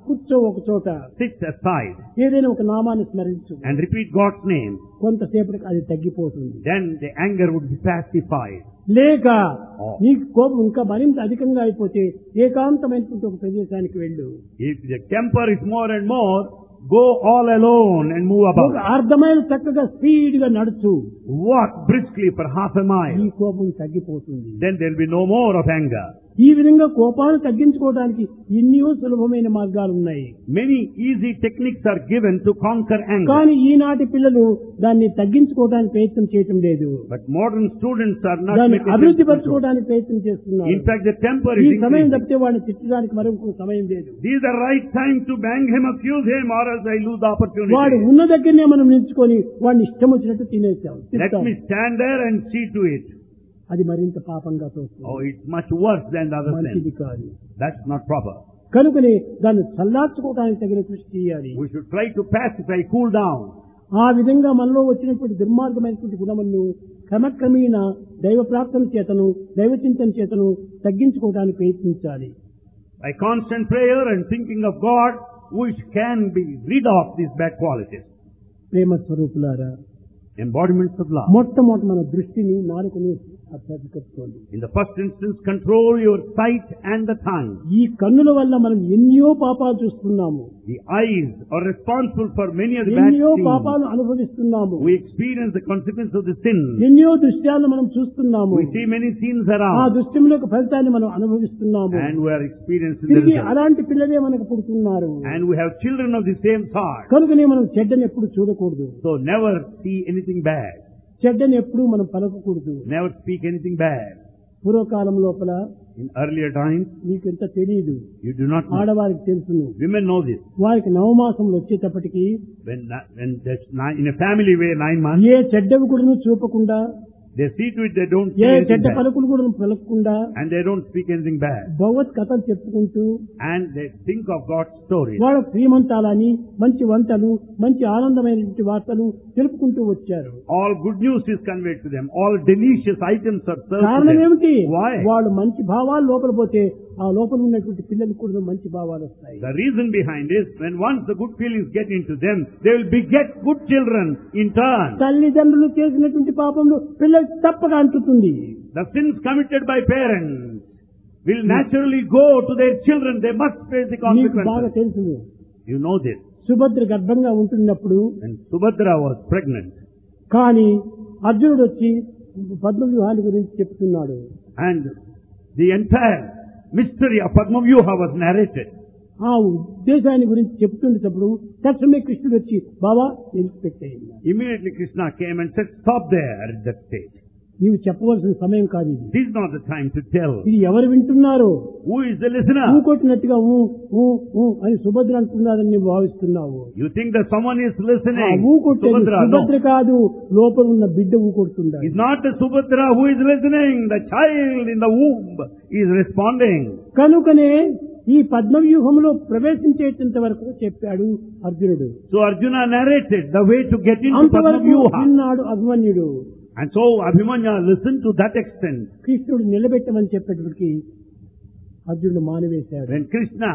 కూర్చో ఒక చోట, sit aside ఏదైనా ఒక నామాన్ని స్మరించు, and repeat God's name, కొంతసేపటికి అది తగ్గిపోతుంది. then the anger would be pacified. లేక Oh. నీకు కోపం ఇంకా మరింత అధికంగా అయిపోతే ఏకాంతమైనటువంటి ఒక ప్రదేశానికి వెళ్ళు. If the temper is more and more, go all alone and move ఒక about. అర్ధమైన చక్కగా స్పీడ్ గా నడుచు, Walk briskly for half a ఈ mile. కోపం తగ్గిపోతుంది. Then there will be no more of anger. ఈ విధంగా కోపాన్ని తగ్గించుకోవడానికి ఎన్నో సులభమైన మార్గాలు ఉన్నాయి. Many easy techniques are given to conquer anger. కానీ ఈనాటి పిల్లలు దాన్ని తగ్గించుకోవడానికి ప్రయత్నం చేయటం లేదు, But modern students are not దాన్ని making అభివృద్ధి attempt to control. పరచుకోవడానికి ప్రయత్నం చేస్తున్నారు. In fact, the temper ఈ is సమయం increasing. తప్పితే వాడిని తిట్టడానికి మరొక సమయం లేదు. This is the right time to bang him, accuse him, or else I lose the వాడు opportunity. ఉన్న దగ్గరనే మనం నిల్చుకొని వాడిని ఇష్టం వచ్చినట్టు తినేసాం, Let తింటాం. me stand there and see to it. అది మరింత పాపంగా తోస్తుంది, Oh, it's much worse than the other మంచిది sin. కాదు. That's not proper. కనుకనే దాన్ని చల్లార్చుకోవడానికి తగిన కృషి చేయాలి. We should try to pacify, cool down. ఆ విధంగా మనలో వచ్చినటువంటి దుర్మార్గమైనటువంటి గుణములను క్రమక్రమేణ దైవ ప్రార్థన చేతను దైవ చింతన చేతను తగ్గించుకోవడానికి ప్రయత్నించాలి. By constant prayer and thinking of God, we can be rid of these bad qualities. ప్రేమ స్వరూపులారా, Embodiments of love. మొట్టమొదటి మన దృష్టిని నాలుకను అభ్యర్థించుకోండి. In the first instance, control your sight and the tongue. ఈ కన్నుల వల్ల మనం ఎన్నో పాపాలు చూస్తున్నాము, The eyes are responsible for many of the bad ఎన్నో sins. పాపాలు అనుభవిస్తున్నాము, We experience the consequence of the sin. ఎన్నో దృశ్యాలను మనం చూస్తున్నాము, We see many sins ఆ around, దృశ్యం యొక్క ఫలితాన్ని మనం అనుభవిస్తున్నాము. and we are experiencing the తిరిగి result. అలాంటి పిల్లలే మనకు పుడుతున్నారు. And we have children of the same sort. కనుకనే మనం చెడ్డని ఎప్పుడు చూడకూడదు, So never see anything bad. చెడ్డని ఎప్పుడు మనం పలకకూడదు. Never speak anything bad. పూర్వకాలం లోపల In earlier times, నీకు ఎంత తెలియదు, you do not know. ఆడవారికి తెలుసును. Women know this. వారికి నవమాసంలో వచ్చేటప్పటికి When, when there's nine, in a family where nine months, ఏ చెడ్డవి కూడా చూపకుండా, they see to it they don't A say anything చెడ్డ bad. పలుకులు కూడా పలకకుండా And they don't speak anything bad. భగవత్ కథలు చెప్పుకుంటూ And they think of God's story. వాళ్ళ శ్రీమంతాలని మంచి వంటలు మంచి ఆనందమైనటువంటి వార్తలు తెలుపుకుంటూ వచ్చారు. All good news is conveyed to them. All delicious items are served to కారణం them. ఏమిటి? Why? వాళ్ళు మంచి భావాలు లోపల పోతే ఆ లోపల ఉన్నటువంటి పిల్లలకు కూడా మంచి భావాలు వస్తాయి. The reason behind is when once the good feelings get into them, they will beget good children in turn. తల్లిదండ్రులు చేసినటువంటి పాపంలో పిల్లలకు తప్పగా అంటుతుంది. The sins committed by parents will naturally go to their children. They must face the నీకు బాగా consequences. తెలుసు, You know this. Subhadra గర్భంగా ఉంటున్నప్పుడు When Subhadra was pregnant కానీ అర్జునుడు వచ్చి పద్మవ్యూహాన్ని గురించి చెప్తున్నాడు. and the entire mystery of Padma Vyuha was narrated. ఆ ఉద్దేశాన్ని గురించి చెప్తుండేటప్పుడు తక్షణమే కృష్ణుడు వచ్చి బాబా నిలిచిపెట్టేయండి, Immediately Krishna came and said, stop there at that stage. నీవు చెప్పవలసిన సమయం కాదు ఇది. This is not the time to tell. ఇది ఎవరు వింటున్నారో Who is the listener? ఊ కొట్టినట్టుగా ఊ ఊ ఊ అని సుభద్ర అంటున్నారని నువ్వు భావిస్తున్నావు. You think that someone is ఆ listening? ఊ కొట్టేది Subhadra, సుభద్ర no. కాదు, లోపల ఉన్న బిడ్డ ఊ కొడుతున్నాడు. It's not the Subhadra who is listening. The child in the womb is responding. కనుకనే ఈ పద్మవ్యూహంలో ప్రవేశించేంత వరకు చెప్పాడు అర్జునుడు. So Arjuna narrated the way to get into Padma అంతవరకు Vyuha. విన్నాడు అభిమన్యుడు. And so Abhimanyu listened to that extent. కృష్ణుడు నిలబెట్టమని చెప్పేటప్పటికి అర్జునుడు మానివేశాడు. When Krishna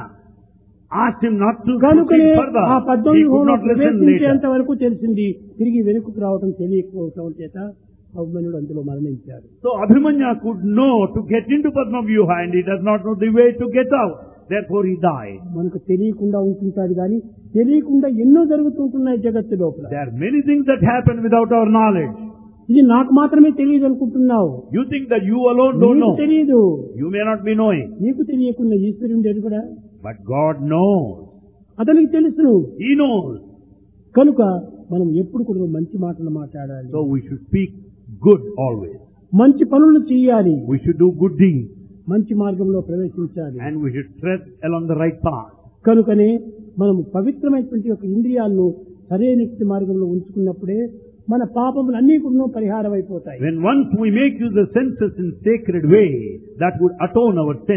asked him not to కనుకనే proceed further, ఆ he could పద్మవ్యూహంలో not listen ప్రవేశించేంత later. వరకు తెలిసింది, తిరిగి వెనుకకు రావటం తెలియకపోవటం చేత అభిమన్యుడు అందులో మరణించాడు. So Abhimanyu could know to get into Padma Vyuha and he does not know the way to get out. Therefore he died. మనకు తెలియకుండా ఉంటుంటాడు కానీ తెలియకుండా ఎన్నో జరుగుతుంటున్నాయి జగత్తు లోపల. There are many things that happen without our knowledge. ఇది నాకు మాత్రమే తెలియదు అనుకుంటున్నావు. You think that you alone don't నీకు know. తెలియదు. You may not be knowing. నీకు తెలియకుండా ఈశ్వరుడు ఎరుగుడా? But God knows. అతనికి తెలుసును. He knows. కనుక మనం ఎప్పుడు కూడా మంచి మాటలు మాట్లాడాలి, So we should speak good always. మంచి పనులు చేయాలి, We should do good deeds. మంచి మార్గంలో ప్రవేశించాలి. And we should tread along the right path. కనుకనే మనం పవిత్రమైనటువంటి ఒక ఇంద్రియాలను సరైన మార్గంలో ఉంచుకున్నప్పుడే మన పాపములు అన్ని కూడా పరిహారం అయిపోతాయి. When once we make use the senses in sacred way, that would atone our sins.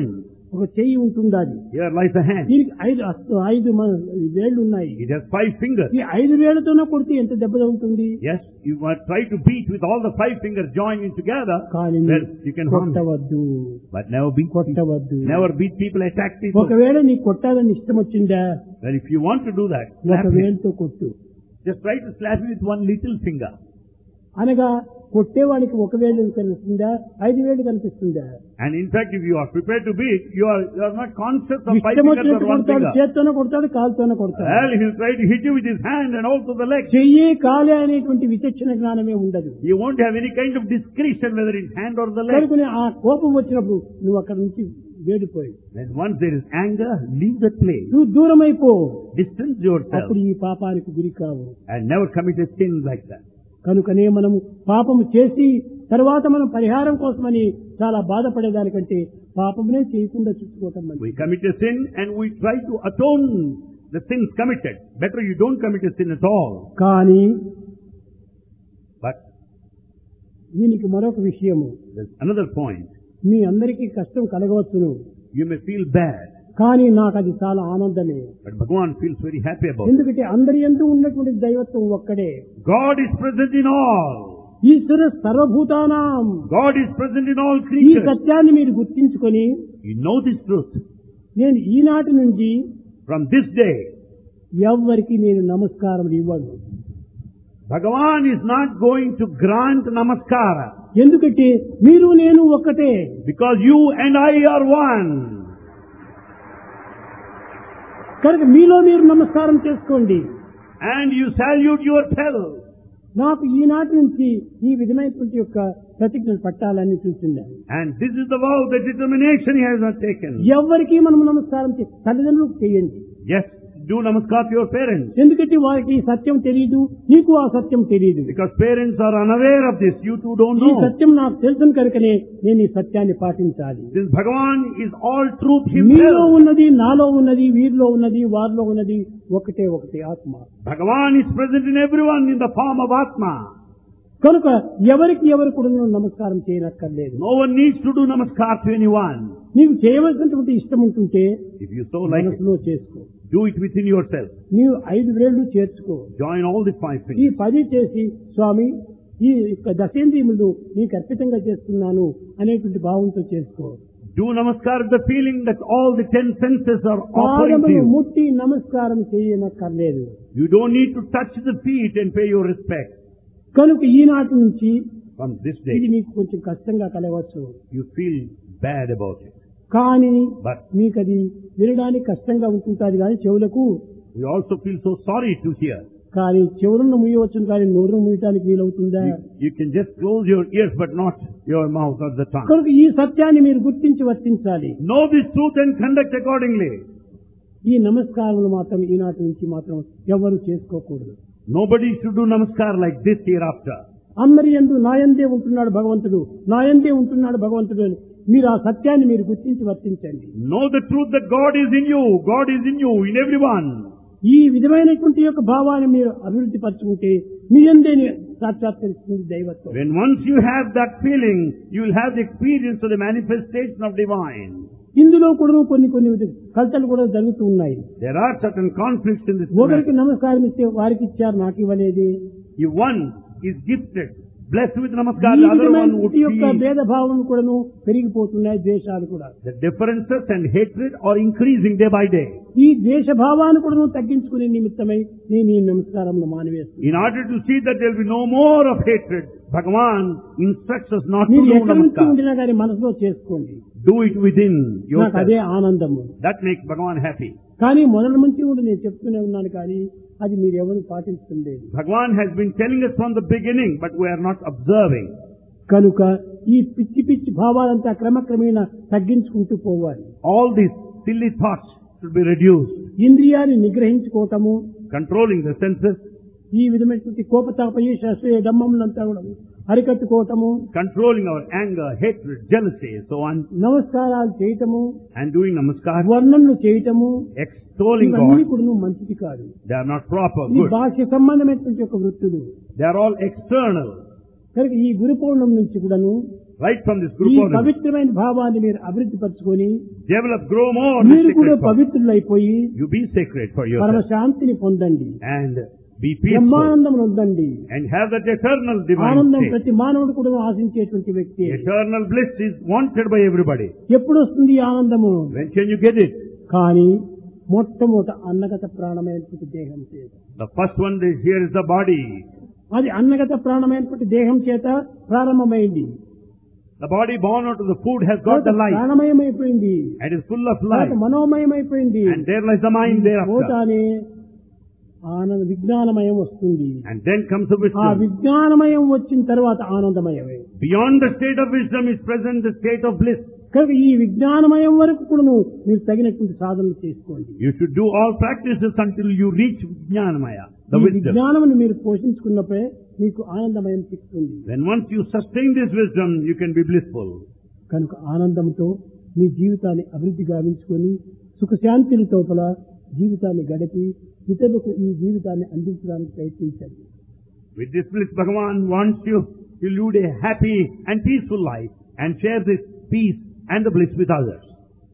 ఒక చెయ్యి ఉంటుండాలి. Here lies a hand. దీనికి ఐదు హస్త- ఐదు మ- వేళ్లు ఉన్నాయి. It has five fingers. ఈ ఐదు వేళ్లతోనే కొడితే ఎంత దెబ్బ ఉంటుంది? Yes, you might try to beat with all the five fingers joining together. కానీ Well, you can harm them. కొట్టవద్దు, But never beat people. కొట్టవద్దు. Never beat people, attack people. ఒకవేళ నీకు కొట్టాలని ఇష్టం వచ్చిందా, Well, if you want to do that, ఒక slap him. వేలుతో కొట్టు. Just try to slap him with one little finger. అనగా కొట్టేవాడికి ఒక వేలు కనిపిస్తుందా, ఐదు వేలు కనిపిస్తుందా? And in fact, if you are prepared to beat, you are, you are not conscious of five ఇష్టం fingers వచ్చినట్టు or one కొడతాడు, finger. చేత్తోనే కొడతాడు, కాలుతోనే కొడతాడు. Well, he will try to hit you with his hand and also the leg. చెయ్యి కాలే అనేటువంటి విచక్షణ జ్ఞానమే ఉండదు. You won't have any kind of discretion whether it's hand or the leg. కనుకనే ఆ కోపం వచ్చినప్పుడు నువ్వు అక్కడి నుంచి వేడిపోయి Then once there is anger, leave that place. నువ్వు దూరం అయిపో. Distance yourself అప్పుడు ఈ పాపానికి గురి కావు. and never commit a sin like that. కనుకనే మనము పాపము చేసి తర్వాత మనం పరిహారం కోసమని చాలా బాధపడేదానికంటే పాపమునే చేయకుండా చూసుకోవటం మంచిది. We commit a sin and we try to atone the sins committed. Better you don't commit a sin at all. కానీ But దీనికి మరొక విషయము, there's another point. మీ అందరికీ కష్టం కలగవచ్చును, You may feel bad, కానీ నాకు అది చాలా ఆనందమే. but Bhagavan feels very happy about it. ఎందుకంటే అందరి యందు ఉన్నటువంటి దైవత్వం ఒక్కడే. God is present in all. ఈశ్వర సర్వభూతానాం. God is present in all ఈ creatures. సత్యాన్ని మీరు గుర్తించుకొని You know this truth. నేను ఈనాటి నుంచి From this day, ఎవ్వరికి నేను నమస్కారం ఇవ్వను. Bhagavan is not going to grant namaskara ఎందుకంటే మీరు నేను ఒక్కటే. because you and I are one. కనుక మీలో మీరు నమస్కారం చేసుకోండి. And you salute yourself. నాకు ఈనాటి నుంచి ఈ విధమైనటువంటి యొక్క ప్రతిజ్ఞలు పట్టాలని చూసింది. And this is the vow, the determination he has not taken. ఎవరికి మనం నమస్కారం చే తల్లిదండ్రులకు చేయండి. Yes, do namaskar to your parents. ఎందుకంటే వారికి ఈ సత్యం తెలియదు, నీకు ఆ సత్యం తెలియదు. Because parents are unaware of this. You two don't ఈ know. సత్యం నాకు తెలుసు కనుకనే నేను ఈ సత్యాన్ని పాటించాలి. Since Bhagavan is all truth మీలో himself. ఉన్నది, నాలో ఉన్నది, వీరిలో ఉన్నది, వారిలో ఉన్నది ఒకటే ఒకటి ఆత్మ. Bhagavan is present in everyone in the form of Atma. కనుక ఎవరికి ఎవరు కూడా నమస్కారం చేయనక్కర్లేదు. No one needs to do namaskar to anyone. నీకు చేయవలసినటువంటి ఇష్టం ఉంటుంటే If you so like it, మనసులో చేసుకో. do it within yourself. నీవు ఐదు వేళ్లు చేర్చుకో. Join all the five ఈ fingers. పది చేసి స్వామి ఈ యొక్క దశేంద్రియములు నీకు అర్పితంగా చేస్తున్నాను అనేటువంటి భావంతో చేసుకో. Do namaskar with the feeling that all the ten senses are offering to పాదములు you. ముట్టి నమస్కారం చేయనక్కర్లేదు. You don't need to touch the feet and pay your respect. కనుక ఈనాటి నుంచి From this ఇది day, నీకు కొంచెం కష్టంగా కలవచ్చు. you feel bad about it. కానీ But మీకు అది వినడానికి కష్టంగా ఉంటుంటుంది కానీ చెవులకు, you also feel so sorry to hear. కానీ చెవులను ముయ్యవచ్చు కానీ నోరును ముయ్యటానికి వీలవుతుందా? You, you can just close your ears but not your mouth or the tongue. కనుక ఈ సత్యాన్ని మీరు గుర్తించి వర్తించాలి. Know this truth and conduct accordingly. ఈ నమస్కారములు మాత్రం ఈనాటి నుంచి మాత్రం ఎవరు చేసుకోకూడదు. Nobody should do namaskar like this hereafter. అందరి యందు నాయందే ఉంటున్నాడు భగవంతుడు, నాయందే ఉంటున్నాడు భగవంతుడు అని మీరు ఆ సత్యాన్ని మీరు గుర్తించి వర్తించండి. Know the truth that God is in you. God is in you, in everyone. ఈ విధమైనటువంటి యొక్క భావాన్ని మీరు అభివృద్ధి పరచుకుంటే మీ యందే సాక్షాత్కరిస్తుంది దైవత్వం. When once you have that feeling, you will have the experience of the manifestation of divine. ఇందులో కూడా కొన్ని కొన్ని కల్తలు కూడా జరుగుతూ ఉన్నాయి. There are certain conflicts in this ఒకరికి matter. నమస్కారం ఇస్తే వారికి ఇచ్చారు, నాకు ఇవ్వలేదు. If one is gifted, blessed with namaskar, ఈ the other one would విధమైనటువంటి యొక్క feel భేదభావం కూడాను పెరిగిపోతున్నాయి, ద్వేషాలు కూడా. the differences and hatred are increasing day by day. ఈ ద్వేష భావాన్ని కూడాను తగ్గించుకునే నిమిత్తమై నేను ఈ నమస్కారం మానివేస్తున్నాను. In order to see that there will be no more of hatred, Bhagavan instructs us not to మీరు do ఎక్కడి నుంచి namaskar. ఉండినా కానీ మనసులో చేసుకోండి. Do it within నాకు yourself. అదే ఆనందము. That makes Bhagavan happy. కానీ మొదటి నుంచి కూడా నేను చెప్తూనే ఉన్నాను, కానీ అది మీరు ఎవరు పాటించలేదు. Bhagavan has been telling us from the beginning, but we are not observing. కనుక ఈ పిచ్చి పిచ్చి భావాలంతా క్రమక్రమేణా తగ్గించుకుంటూ పోవాలి. All these silly thoughts should be reduced. ఇంద్రియాన్ని నిగ్రహించుకోవటము, Controlling the senses, ఈ విధమైనటువంటి కోపతాపయ శాస్త్రీయ దమ్మములంతా కూడా అరికట్టుకోవటము, controlling our anger, hatred, jealousy, so on, నమస్కారాలు చేయటము, and doing namaskar, వర్ణనలు చేయటము, extolling ఇవన్నీ God. కూడా మంచిది కాదు. They are not proper, ఇది good. బాహ్య సంబంధమైనటువంటి ఒక వృత్తులు. They are all external. కనుక ఈ గురు పౌర్ణమి నుంచి కూడాను right from this ఈ group organism. పవిత్రమైన భావాన్ని మీరు అభివృద్ధి పరచుకొని Develop, grow more. మీరు this కూడా sacred bond. పవిత్రులైపోయి You be sacred for పరమ yourself శాంతిని పొందండి, and be peaceful బ్రహ్మానందం పొందండి. and have that eternal divine ఆనందం state. ప్రతి మానవుడు కూడా ఆశించేటువంటి వ్యక్తి. Eternal bliss is wanted by everybody. ఎప్పుడు వస్తుంది ఈ ఆనందము? When can you get it? కానీ మొట్టమొదట అన్నగత ప్రాణమైనటువంటి దేహం చేత, The first one is here is the body. అది అన్నగత ప్రాణమైనటువంటి దేహం చేత ప్రారంభమైంది. The body born out of the food has got the life ప్రాణమయమైపోయింది, and is full of life. మనోమయమైపోయింది. And there lies the mind thereafter. పోతానే ఆనంద విజ్ఞానమయం వస్తుంది. And then comes the ఆ wisdom. విజ్ఞానమయం వచ్చిన తర్వాత ఆనందమయమే. Beyond the state of wisdom is present the state of bliss. కనుక ఈ విజ్ఞానమయం వరకు కూడా మీరు తగినటువంటి సాధనలు చేసుకోండి. You should do all practices until you reach Jnanamaya, the ఈ wisdom. విజ్ఞానమును మీరు పోషించుకున్నప్పుడే మీకు ఆనందమయం చిక్కుతుంది. Then once you sustain this wisdom, you can be blissful. కనుక ఆనందంతో మీ జీవితాన్ని అభివృద్ధి గావించుకొని సుఖశాంతుల తోపల జీవితాన్ని గడిపి ఇతరులకు ఈ జీవితాన్ని అందించడానికి ప్రయత్నించండి. With this bliss, Bhagavan wants you to lead a happy and peaceful life and share this peace and the bliss with others.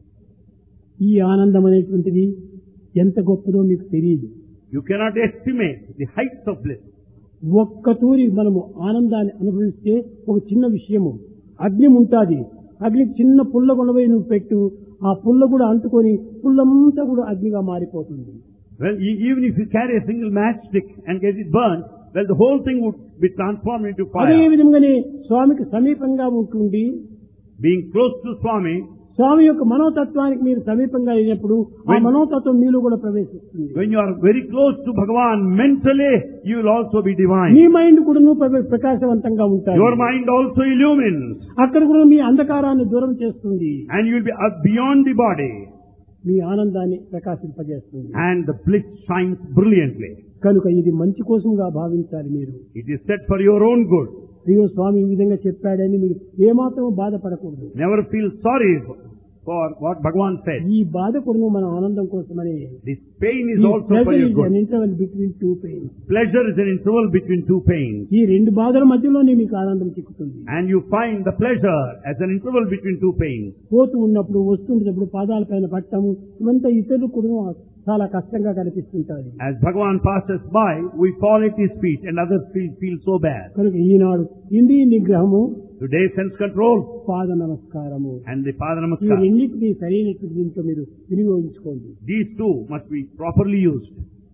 ఈ ఆనందం అనేటువంటిది ఎంత గొప్పదో మీకు తెలియదు. You cannot estimate the heights of bliss. ఒక్క తూరి మనము ఆనందాన్ని అనుభవిస్తే ఒక చిన్న విషయము, అగ్ని ఉంటాది, అగ్నికి చిన్న పుల్ల కొనబోయి నువ్వు పెట్టు, ఆ పుల్ల కూడా అంటుకొని పుల్లంతా కూడా అగ్నిగా మారిపోతుంది. Well, e- even if you carry a single matchstick and get it burnt, well, the whole thing would be transformed into అదే fire. విధంగానే స్వామికి సమీపంగా ఉంటుండి Being close to Swami, స్వామి యొక్క మనోతత్వానికి మీరు సమీపంగా అయినప్పుడు ఆ When- మనోతత్వం మీలో కూడా ప్రవేశిస్తుంది. when you are very close to Bhagavan mentally, you will also be మీ divine. మైండ్ కూడా ప్రకాశవంతంగా ఉంటాయి. Your mind also illumines అక్కడ కూడా మీ అంధకారాన్ని దూరం చేస్తుంది, and you will be up beyond the body మీ ఆనందాన్ని ప్రకాశింపజేస్తుంది. and the bliss shines brilliantly. కనుక ఇది మంచి కోసంగా భావించాలి. మీరు It is set for your own good. అయ్యో స్వామి ఈ విధంగా చెప్పాడని మీరు ఏమాత్రం బాధపడకూడదు. Never feel sorry for, for what Bhagavan said. ఈ బాధ కూడా మన ఆనందం కోసమని. This pain is also for your good. Interval between two pains. Pleasure is an interval between two pains. ఈ రెండు బాధల మధ్యలోనే మీకు ఆనందం చిక్కుతుంది. And you find the pleasure as an interval between two pains. పోతూ ఉన్నప్పుడు వస్తుంటప్పుడు పాదాల పైన పట్టము ఇవంతా ఇతరులు కూడా చాలా కష్టంగా కనిపిస్తుంటారు. As Bhagavan passes by, we fall at his feet and others feel, feel so bad. కనుక ఈనాడు ఇంద్రియ నిగ్రహము, Today sense control పాద నమస్కారము, and the Pada ఈ Namaskar. రెండింటినీ సరైనటువంటి దీంట్లో మీరు వినియోగించుకోండి. These two must be properly used.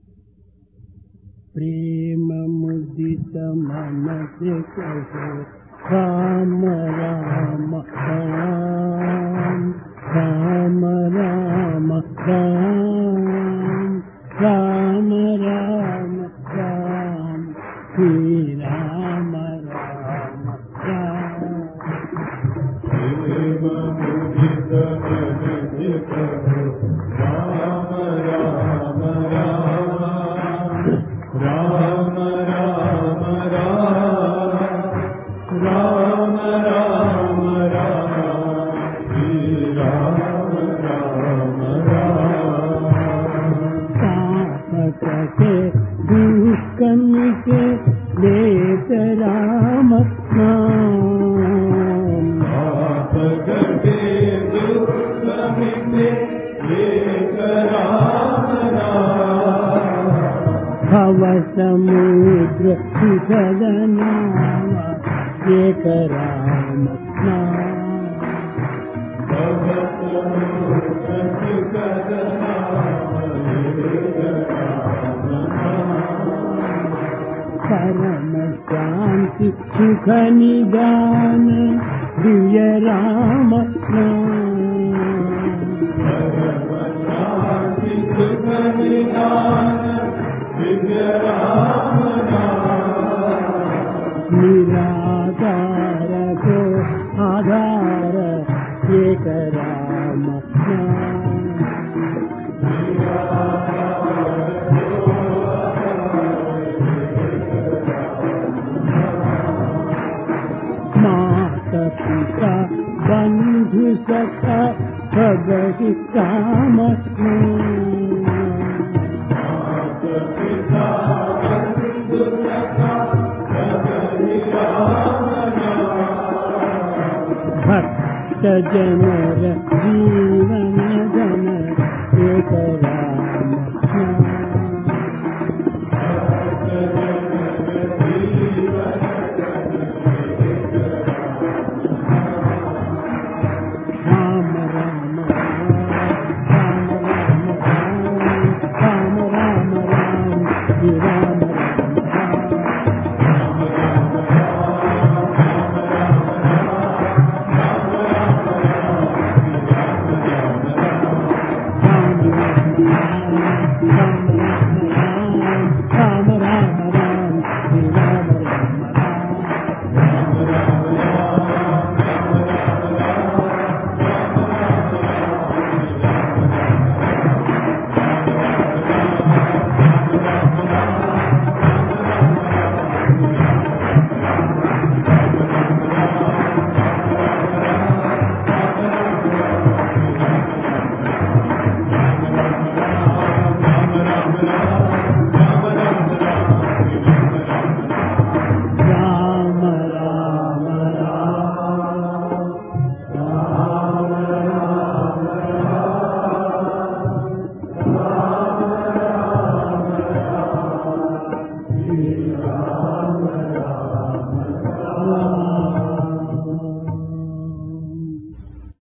ప్రేమ ముదిత మనసే కహో రామ రామ రామ రామ రామ రామ రామ రామ రామ శ్రీ రామ రామ రామ. పాపకటే దుఃఖమిటే లేత రామ నామ. భవ సముద్ర సుఖద నామ ఏక రామ నామ. పరమ శాంతి సుఖ నిదాన దివ్య రామ నిరాధార కో ఆధార ఏక రామ మాత పిత బంధు సఖ భగతి రామ భజనర